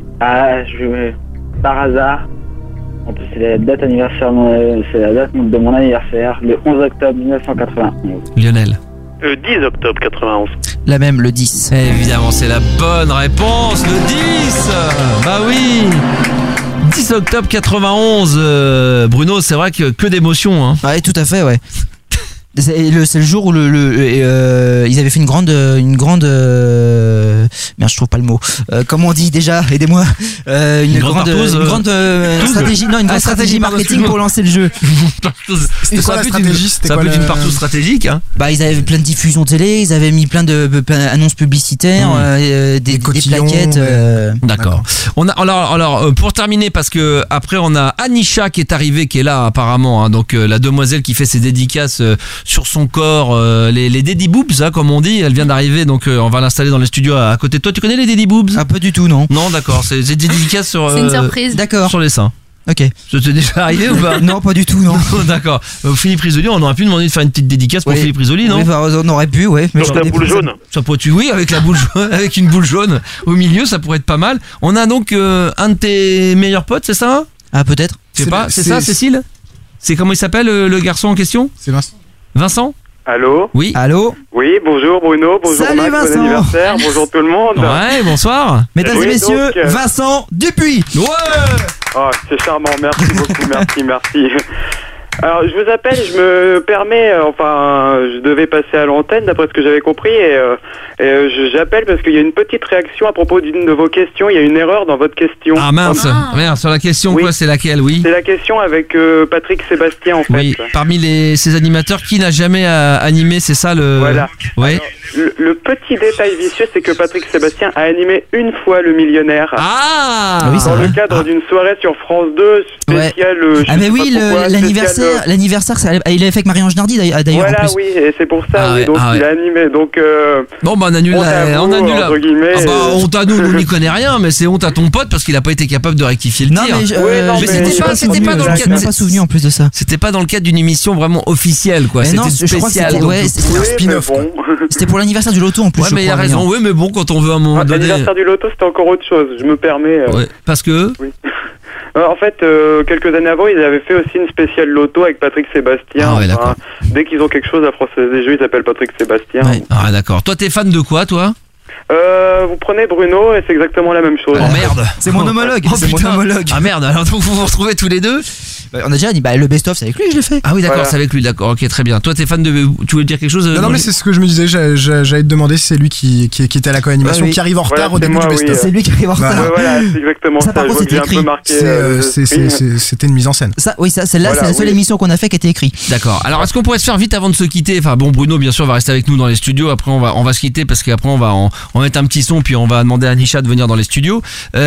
par hasard, en plus c'est la date anniversaire, c'est la date de mon anniversaire, le 11 octobre 1991. Lionel. Le 10 octobre 91. La même, le 10. Évidemment, c'est la bonne réponse, le 10. Bah oui. 10 octobre 91. Bruno, c'est vrai que d'émotions. Hein. Ouais, tout à fait, ouais. C'est le jour où ils avaient fait une grande merde, je trouve pas le mot. Comment on dit déjà? Aidez-moi. Une grande stratégie marketing pour lancer le jeu. C'était quoi la stratégie? Ça peut être une partout stratégique. Hein. Bah ils avaient plein de diffusions télé, ils avaient mis plein d'annonces publicitaires, des plaquettes. D'accord. Alors pour terminer, parce que après on a Anisha qui est arrivée, qui est là apparemment. Hein, donc la demoiselle qui fait ses dédicaces sur son corps, les daddy boobs, hein, comme on dit. Elle vient d'arriver, donc on va l'installer dans les studios à côté de toi. Tu connais les daddy boobs? Ah, pas du tout, non. Non, d'accord. C'est des dédicaces sur. C'est une surprise. D'accord. Sur les seins. Ok. Ça t'est déjà arrivé ou pas? Non, pas du tout, non. D'accord. Philippe Risoli, on aurait pu demander de faire une petite dédicace pour Philippe Risoli, non? Oui, bah, on aurait pu, ouais. Sur la boule jaune. Ça pourrait, oui, avec la boule jaune, avec une boule jaune au milieu, ça pourrait être pas mal. On a donc un de tes meilleurs potes, c'est ça? Ah, peut-être. Je sais pas, c'est ça, Cécile? C'est comment il s'appelle le garçon en question? C'est Vincent. Vincent? Allô? Oui. Allô? Oui, bonjour Bruno, bonjour Salut Max, Vincent. bon anniversaire, bonjour tout le monde. Ouais, bonsoir. Mesdames et messieurs, Vincent Dupuis. Ouais. Oh, c'est charmant, merci beaucoup, merci. Alors, je vous appelle, je me permets, je devais passer à l'antenne d'après ce que j'avais compris et j'appelle parce qu'il y a une petite réaction à propos d'une de vos questions. Il y a une erreur dans votre question. Ah mince, merde, sur la question oui. Quoi, c'est laquelle, oui? C'est la question avec Patrick Sébastien en fait. Oui, parmi ces animateurs, qui n'a jamais animé, c'est ça le... Voilà. Ouais. Alors, le petit détail vicieux, c'est que Patrick Sébastien a animé une fois le Millionnaire. Ah oui, dans le cadre d'une soirée sur France 2 spéciale. Ouais. Ah mais oui, l'anniversaire, il avait fait avec Marie-Ange Nardi d'ailleurs. Voilà, en plus. oui, et c'est pour ça, donc il a animé. Donc bon, bah on annule entre guillemets. Ah bah honte à nous, on n'y connaît rien, mais c'est honte à ton pote parce qu'il a pas été capable de rectifier le tir. Mais c'était pas dans le cadre. Je me suis pas souvenu en plus de ça. C'était pas dans le cadre d'une émission vraiment officielle, quoi. C'était spécial. C'était un spin-off. C'était pour l'anniversaire du loto en plus. Ouais, mais il a raison. Oui, mais bon, quand on veut un moment donné. L'anniversaire du loto, c'était encore autre chose. Je me permets. Ouais, parce que. Oui. En fait, quelques années avant, ils avaient fait aussi une spéciale loto avec Patrick Sébastien. Ah ouais, d'accord. Dès qu'ils ont quelque chose à Française des Jeux, ils s'appellent Patrick Sébastien. Ouais. Ah d'accord. Toi, t'es fan de quoi, toi? Vous prenez Bruno et c'est exactement la même chose. Oh merde, c'est mon homologue. C'est mon homologue. Ah merde, alors donc vous vous retrouvez tous les deux? On a déjà dit, le best-of c'est avec lui, je l'ai fait. Ah oui, d'accord, c'est avec lui, d'accord, ok, très bien. Toi, t'es fan de. Tu voulais dire quelque chose? Non, mais c'est ce que je me disais, j'allais te demander si c'est lui qui était à la co-animation, qui arrive en retard au début du best-of. C'est lui qui arrive en retard. Voilà, c'est exactement ça. Par contre, c'était écrit. C'était une mise en scène. Celle-là, c'est la seule émission qu'on a fait qui était écrite. D'accord. Alors, est-ce qu'on pourrait se faire vite avant de se quitter? Enfin, bon, Bruno, bien sûr, va rester avec nous dans les studios. Après, on va se quitter parce qu'après, on va mettre un petit son, puis on va demander à Anisha de venir dans les studios.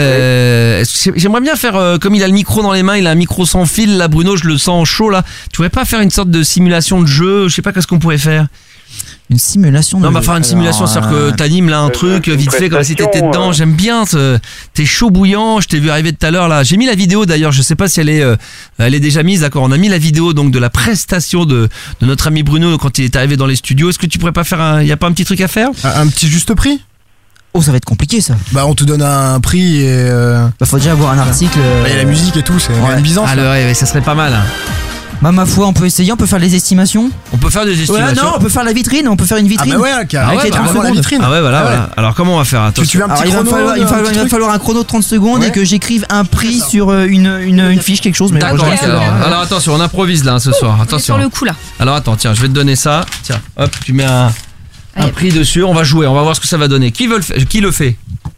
J'aimerais bien faire, comme il a le micro dans les mains, il a un micro sans fil, là, Bruno, je le sens chaud, là. Tu pourrais pas faire une sorte de simulation de jeu? Je sais pas, qu'est-ce qu'on pourrait faire? Une simulation de Non, bah faire une simulation, c'est-à-dire que t'animes là un truc vite fait comme si t'étais dedans. J'aime bien, t'es chaud bouillant. Je t'ai vu arriver tout à l'heure là. J'ai mis la vidéo d'ailleurs. Je sais pas si elle est déjà mise. D'accord. On a mis la vidéo donc de la prestation de notre ami Bruno quand il est arrivé dans les studios. Est-ce que tu pourrais pas faire y a pas un petit truc à faire? Un petit juste prix? Oh, ça va être compliqué ça. Bah on te donne un prix et Bah faut déjà avoir un article. Il y a la musique et tout, c'est une Byzance. Ah ouais, ça serait pas mal. Bah ma foi, on peut essayer, on peut faire les estimations. On peut faire des estimations. Ouais, non, on peut faire la vitrine, on peut faire une vitrine. Ah bah ouais, carrément. Avec les 30 secondes. La vitrine. Ah ouais, voilà. Alors comment on va faire? Tu veux un petit chrono? Il va falloir un chrono de 30 secondes et que j'écrive un prix sur une fiche, quelque chose. Mais d'accord. Alors attention, on improvise là ce soir. Attention. Sur le coup là. Alors attends, tiens, je vais te donner ça. Tiens, hop, tu mets un prix dessus. On va jouer, on va voir ce que ça va donner. Qui le fait?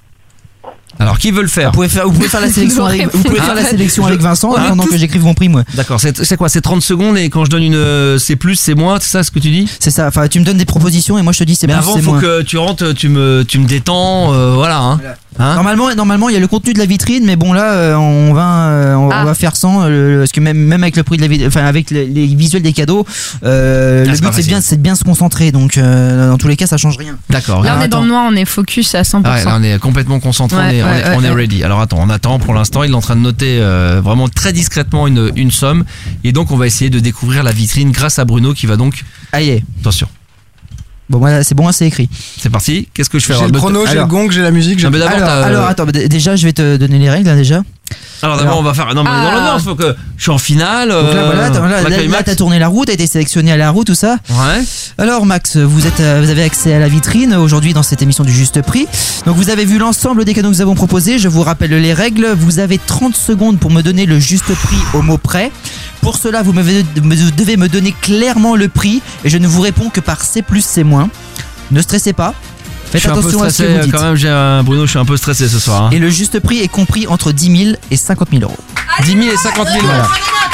Alors qui veut le faire? Vous pouvez faire la sélection avec Vincent pendant que j'écrive mon prix moi. D'accord, c'est quoi? C'est 30 secondes et quand je donne c'est plus, c'est moins, c'est ça ce que tu dis? C'est ça, enfin tu me donnes des propositions et moi je te dis c'est plus, c'est moins. Mais avant faut que tu rentres, tu me détends, voilà hein. Normalement il y a le contenu de la vitrine, mais bon là on va faire sans parce que même avec le prix de la vitrine, enfin avec les visuels des cadeaux, le but c'est de bien se concentrer, donc dans tous les cas ça change rien. D'accord. Là on est dans le noir, on est focus à 100%. Ouais, là on est complètement concentré, on est ready. Alors attends, on attend pour l'instant, il est en train de noter vraiment très discrètement une somme et donc on va essayer de découvrir la vitrine grâce à Bruno qui va donc. Aïe. Attention. Bon voilà, c'est bon, c'est écrit. C'est parti. Qu'est-ce que je fais? J'ai le chrono, j'ai le gong, j'ai la musique. Alors attends, déjà je vais te donner les règles déjà. Alors d'abord on va faire. Non mais dans l'honneur, faut que je suis en finale. Donc là t'as tourné la roue, t'as été sélectionné à la roue, tout ça. Ouais. Alors Max, vous avez accès à la vitrine aujourd'hui dans cette émission du Juste Prix. Donc vous avez vu l'ensemble des cadeaux que nous avons proposés. Je vous rappelle les règles. Vous avez 30 secondes pour me donner le juste prix au mot près. Pour cela, vous devez me donner clairement le prix et je ne vous réponds que par C plus C moins. Ne stressez pas. Faites attention à ce que vous dites. Quand même, Bruno, je suis un peu stressé ce soir. Hein. Et le juste prix est compris entre 10 000 et 50 000 euros. 10 000 et 50 000 euros. Voilà.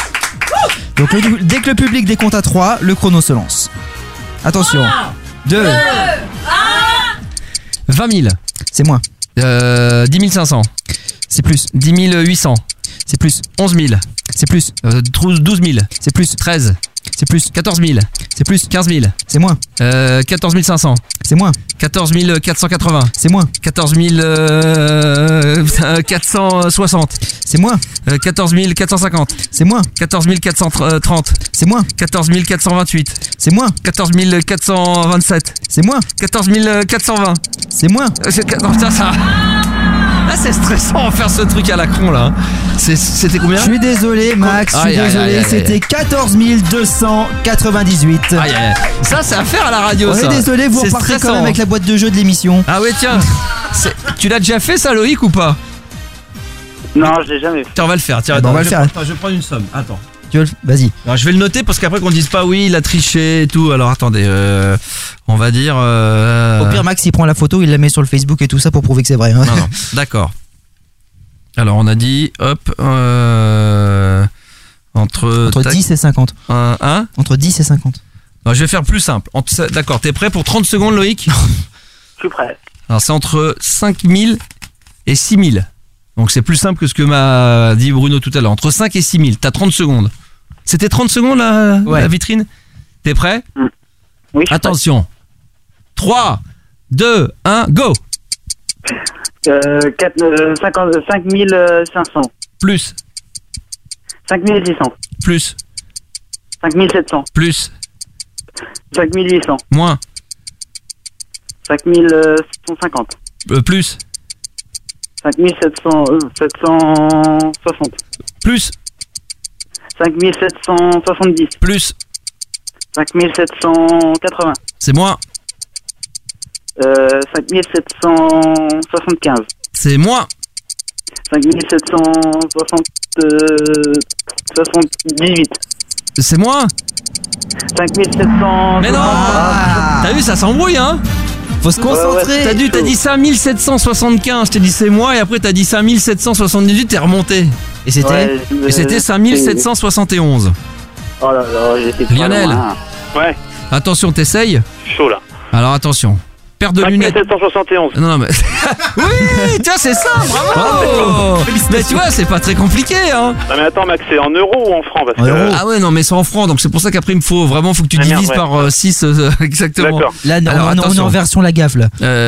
Donc dès que le public décompte à 3, le chrono se lance. Attention. 2 1 20 000. C'est moins. 10 500. C'est plus. 10 800. C'est plus. 11 000. C'est plus. 12 000. C'est plus. 13. C'est plus. 14 000. C'est plus. 15 000. C'est moins. 14 500. C'est moins. 14 480. C'est moins. 14 460. C'est moins. 14 450. C'est moins. 14 430. C'est moins. 14 428. C'est moins. 14 427. C'est moins. 14 420. C'est moins. Putain, ça... Là, c'est stressant de faire ce truc à la con là. C'était combien? Je suis désolé Max, je suis désolé, c'était 14 298. Ça c'est à faire à la radio. On est désolé, vous repartez quand même avec la boîte de jeu de l'émission. Ah ouais tiens, tu l'as déjà fait ça Loïc ou pas? Non, je l'ai jamais fait. Tiens on va le faire, on va le faire. Je vais prendre une somme, attends. Vas-y. Alors, je vais le noter parce qu'après qu'on dise pas oui il a triché et tout. Alors attendez, on va dire au pire Max il prend la photo, il la met sur le Facebook et tout ça pour prouver que c'est vrai. Non, d'accord. Alors on a dit hop entre 10 et 50. Entre 10 et 50. Alors, je vais faire plus simple. D'accord, t'es prêt pour 30 secondes Loïc? Je suis prêt. Alors c'est entre 5 000 et 6 000. Donc c'est plus simple que ce que m'a dit Bruno tout à l'heure. Entre 5 et 6 000, t'as 30 secondes. C'était 30 secondes la vitrine? T'es prêt? Oui. Attention. 3, 2, 1, go. 5500. Plus. 5600. Plus. 5700. Plus. 5800. Moins. 5750. Plus. 5760. Plus. 5770. Plus. 5780. C'est moins. 5775. C'est moins. 5778. C'est moins. 5700. Mais non. T'as vu, ça s'embrouille hein. Faut se concentrer. T'as dit 5775, je t'ai dit c'est moi, et après t'as dit 5778, t'es remonté. Et c'était 5771. Oh là là, j'étais pas Lionel. loin. Ouais. Attention, t'essayes? Chaud là. Alors attention. paire de lunettes. 5771. Non, mais. Oui, tiens, c'est ça, bravo. Mais tu vois, c'est pas très compliqué, hein. Non, mais attends, Max, c'est en euros ou en francs parce que... Ah ouais, non, mais c'est en francs, donc c'est pour ça qu'après, il me faut que tu divises par 6 exactement. D'accord. Là, on est en version la gaffe, là.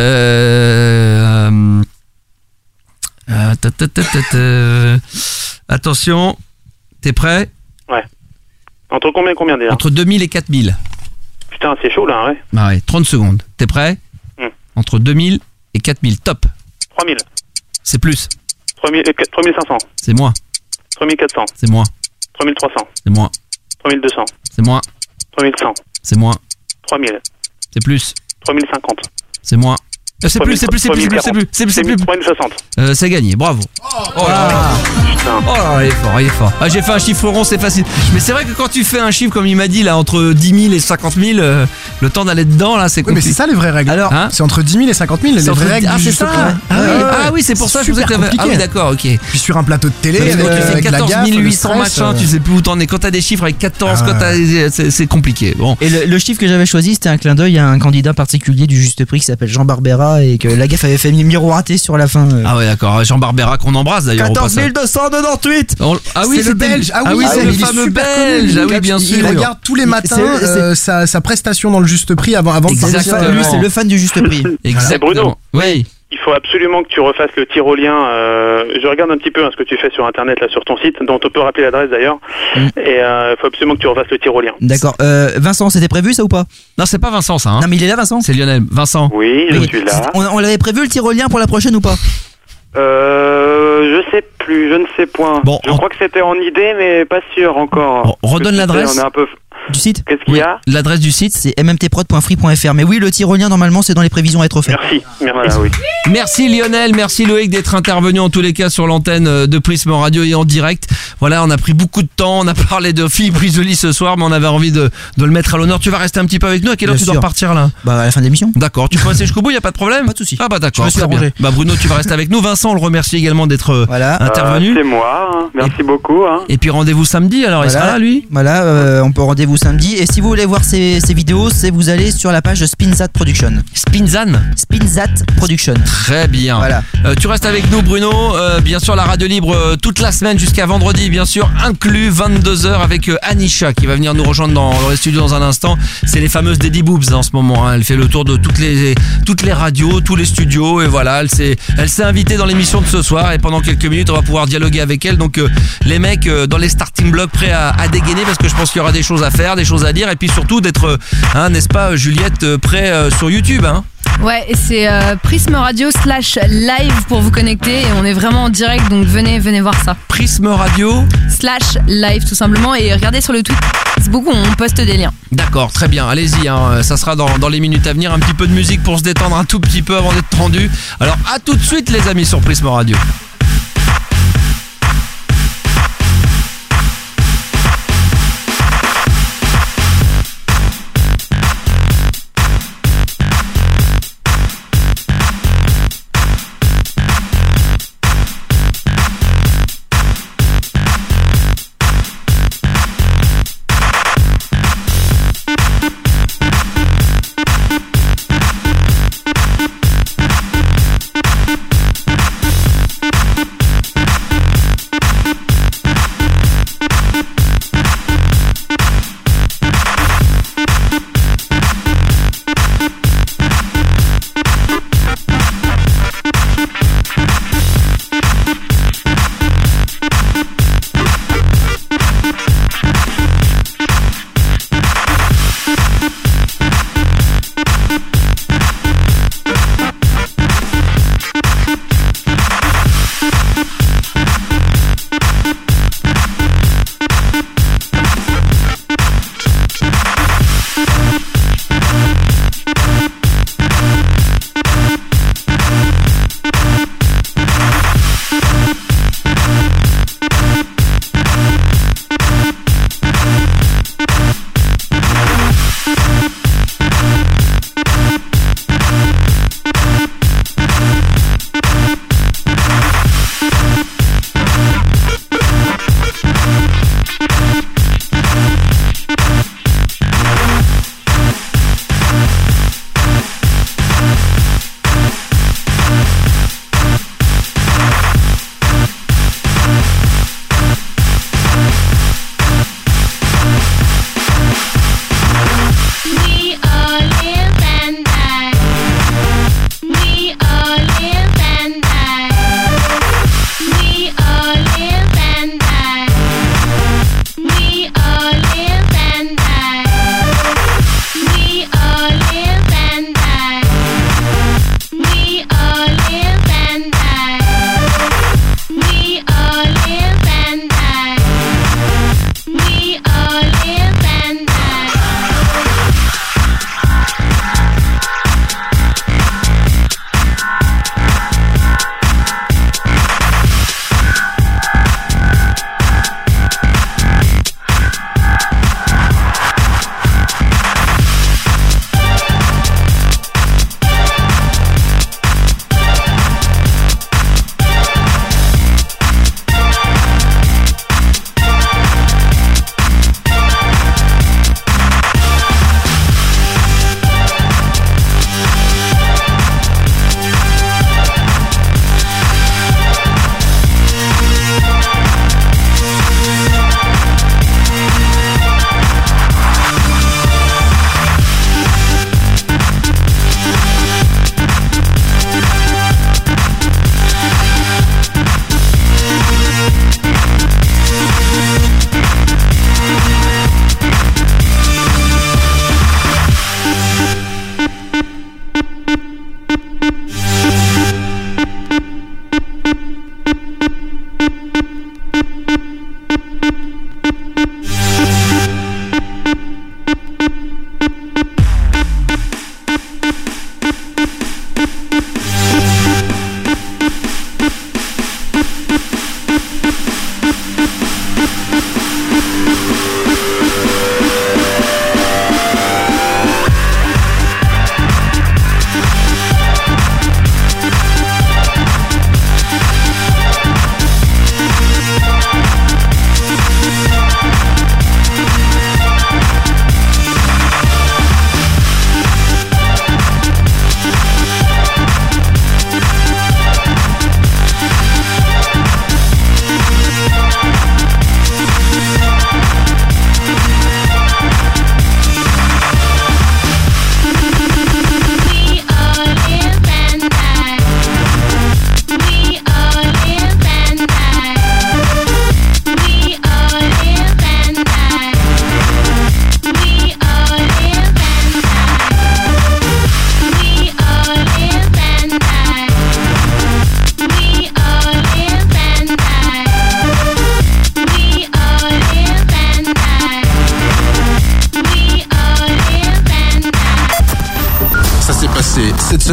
Attention, t'es prêt? Ouais. Entre combien déjà? Entre 2000 et 4000. Putain, c'est chaud là, ouais. Bah ouais, 30 secondes. T'es prêt? Entre 2000 et 4000, top. 3000. C'est plus. 3500. C'est moins. 3400. C'est moins. 3300. C'est moins. 3200. C'est moins. 3100. C'est moins. 3000. C'est plus. 3050. C'est moins. C'est plus. 3060. C'est gagné, bravo. Oh là là, il est fort. Ah, j'ai fait un chiffre rond, c'est facile. Mais c'est vrai que quand tu fais un chiffre, comme il m'a dit, là, entre 10 000 et 50 000, le temps d'aller dedans, là, c'est compliqué. Oui, mais c'est ça les vraies règles. Alors, c'est entre 10 000 et 50 000, les vraies règles. Ah, c'est ça. Ah oui, c'est pour ça que je vous ai fait. Ah oui, d'accord, ok. Puis sur un plateau de télé, quand tu fais 14 la gaffe, 800 machin, tu sais plus où t'en es. Quand t'as des chiffres avec 14, c'est compliqué. Bon. Et le chiffre que j'avais choisi, c'était un clin d'œil à un candidat particulier du Juste Prix qui s'appelle Jean Barbera et que la gaffe avait fait miroiter sur la fin. Ah ouais, d'accord. Jean Barbera qu'on embrasse d'ailleurs. 14 298. Ah oui, c'est le belge. Ah oui, c'est le fameux belge. Ah oui, bien sûr. Il regarde tous les matins sa prestation dans le Juste Prix avant de Exactement. Lui, c'est le fan du Juste Prix. Exactement. Bruno. Oui. Il faut absolument que tu refasses le tyrolien. Je regarde un petit peu ce que tu fais sur internet là sur ton site, dont on peut rappeler l'adresse d'ailleurs. Et il faut absolument que tu refasses le tyrolien. D'accord. Vincent, c'était prévu ça ou pas? Non, c'est pas Vincent ça. Hein. Non, mais il est là, Vincent. C'est Lionel. Vincent. Oui, je suis là. On l'avait prévu le tyrolien pour la prochaine ou pas? Je sais plus, je ne sais point. Bon, je crois que c'était en idée, mais pas sûr encore. Bon, redonne l'adresse. On est un peu... Du site? Qu'est-ce qu'il y a? L'adresse du site, c'est mmtprod.free.fr. Mais oui, le tyrolien, normalement, c'est dans les prévisions à être fait. Merci. Voilà, oui. Merci Lionel, merci Loïc d'être intervenu en tous les cas sur l'antenne de Prisme Radio et en direct. Voilà, on a pris beaucoup de temps, on a parlé de Philippe Risoli ce soir, mais on avait envie de le mettre à l'honneur. Tu vas rester un petit peu avec nous? À quelle heure tu dois repartir là? Bah à la fin de l'émission. D'accord, tu peux rester jusqu'au bout, y a pas de problème? Pas de souci. Ah bah d'accord, je me suis très bien. Bah Bruno, tu vas rester avec nous. Vincent, on le remercie également d'être intervenu. C'est moi, hein. Merci beaucoup. Hein. Et puis rendez-vous samedi, alors il sera là lui? Voilà, on peut rendez-vous samedi. Et si vous voulez voir ces vidéos, vous allez sur la page Spinzat Production. Spinzat Production. Très bien. Voilà. Tu restes avec nous Bruno, bien sûr la radio libre toute la semaine jusqu'à vendredi, bien sûr, inclus 22h avec Anisha qui va venir nous rejoindre dans les studios dans un instant. C'est les fameuses Daddy Boobs en ce moment, hein. Elle fait le tour de toutes les radios, tous les studios et voilà, elle s'est invitée dans l'émission de ce soir et pendant quelques minutes on va pouvoir dialoguer avec elle. Donc les mecs dans les starting blocks prêts à dégainer parce que je pense qu'il y aura des choses à faire, des choses à dire et puis surtout d'être, n'est-ce pas Juliette, prêt sur YouTube, hein? Ouais, et c'est Prisme Radio /live pour vous connecter et on est vraiment en direct, donc venez voir ça. Prisme Radio /live tout simplement et regardez sur le tweet Facebook, on poste des liens. D'accord, très bien, allez-y, hein, ça sera dans les minutes à venir, un petit peu de musique pour se détendre un tout petit peu avant d'être tendu. Alors à tout de suite les amis sur Prisme Radio.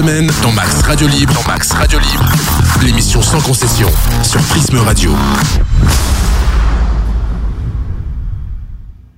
semaine dans Max Radio Libre. L'émission sans concession sur Prisme Radio.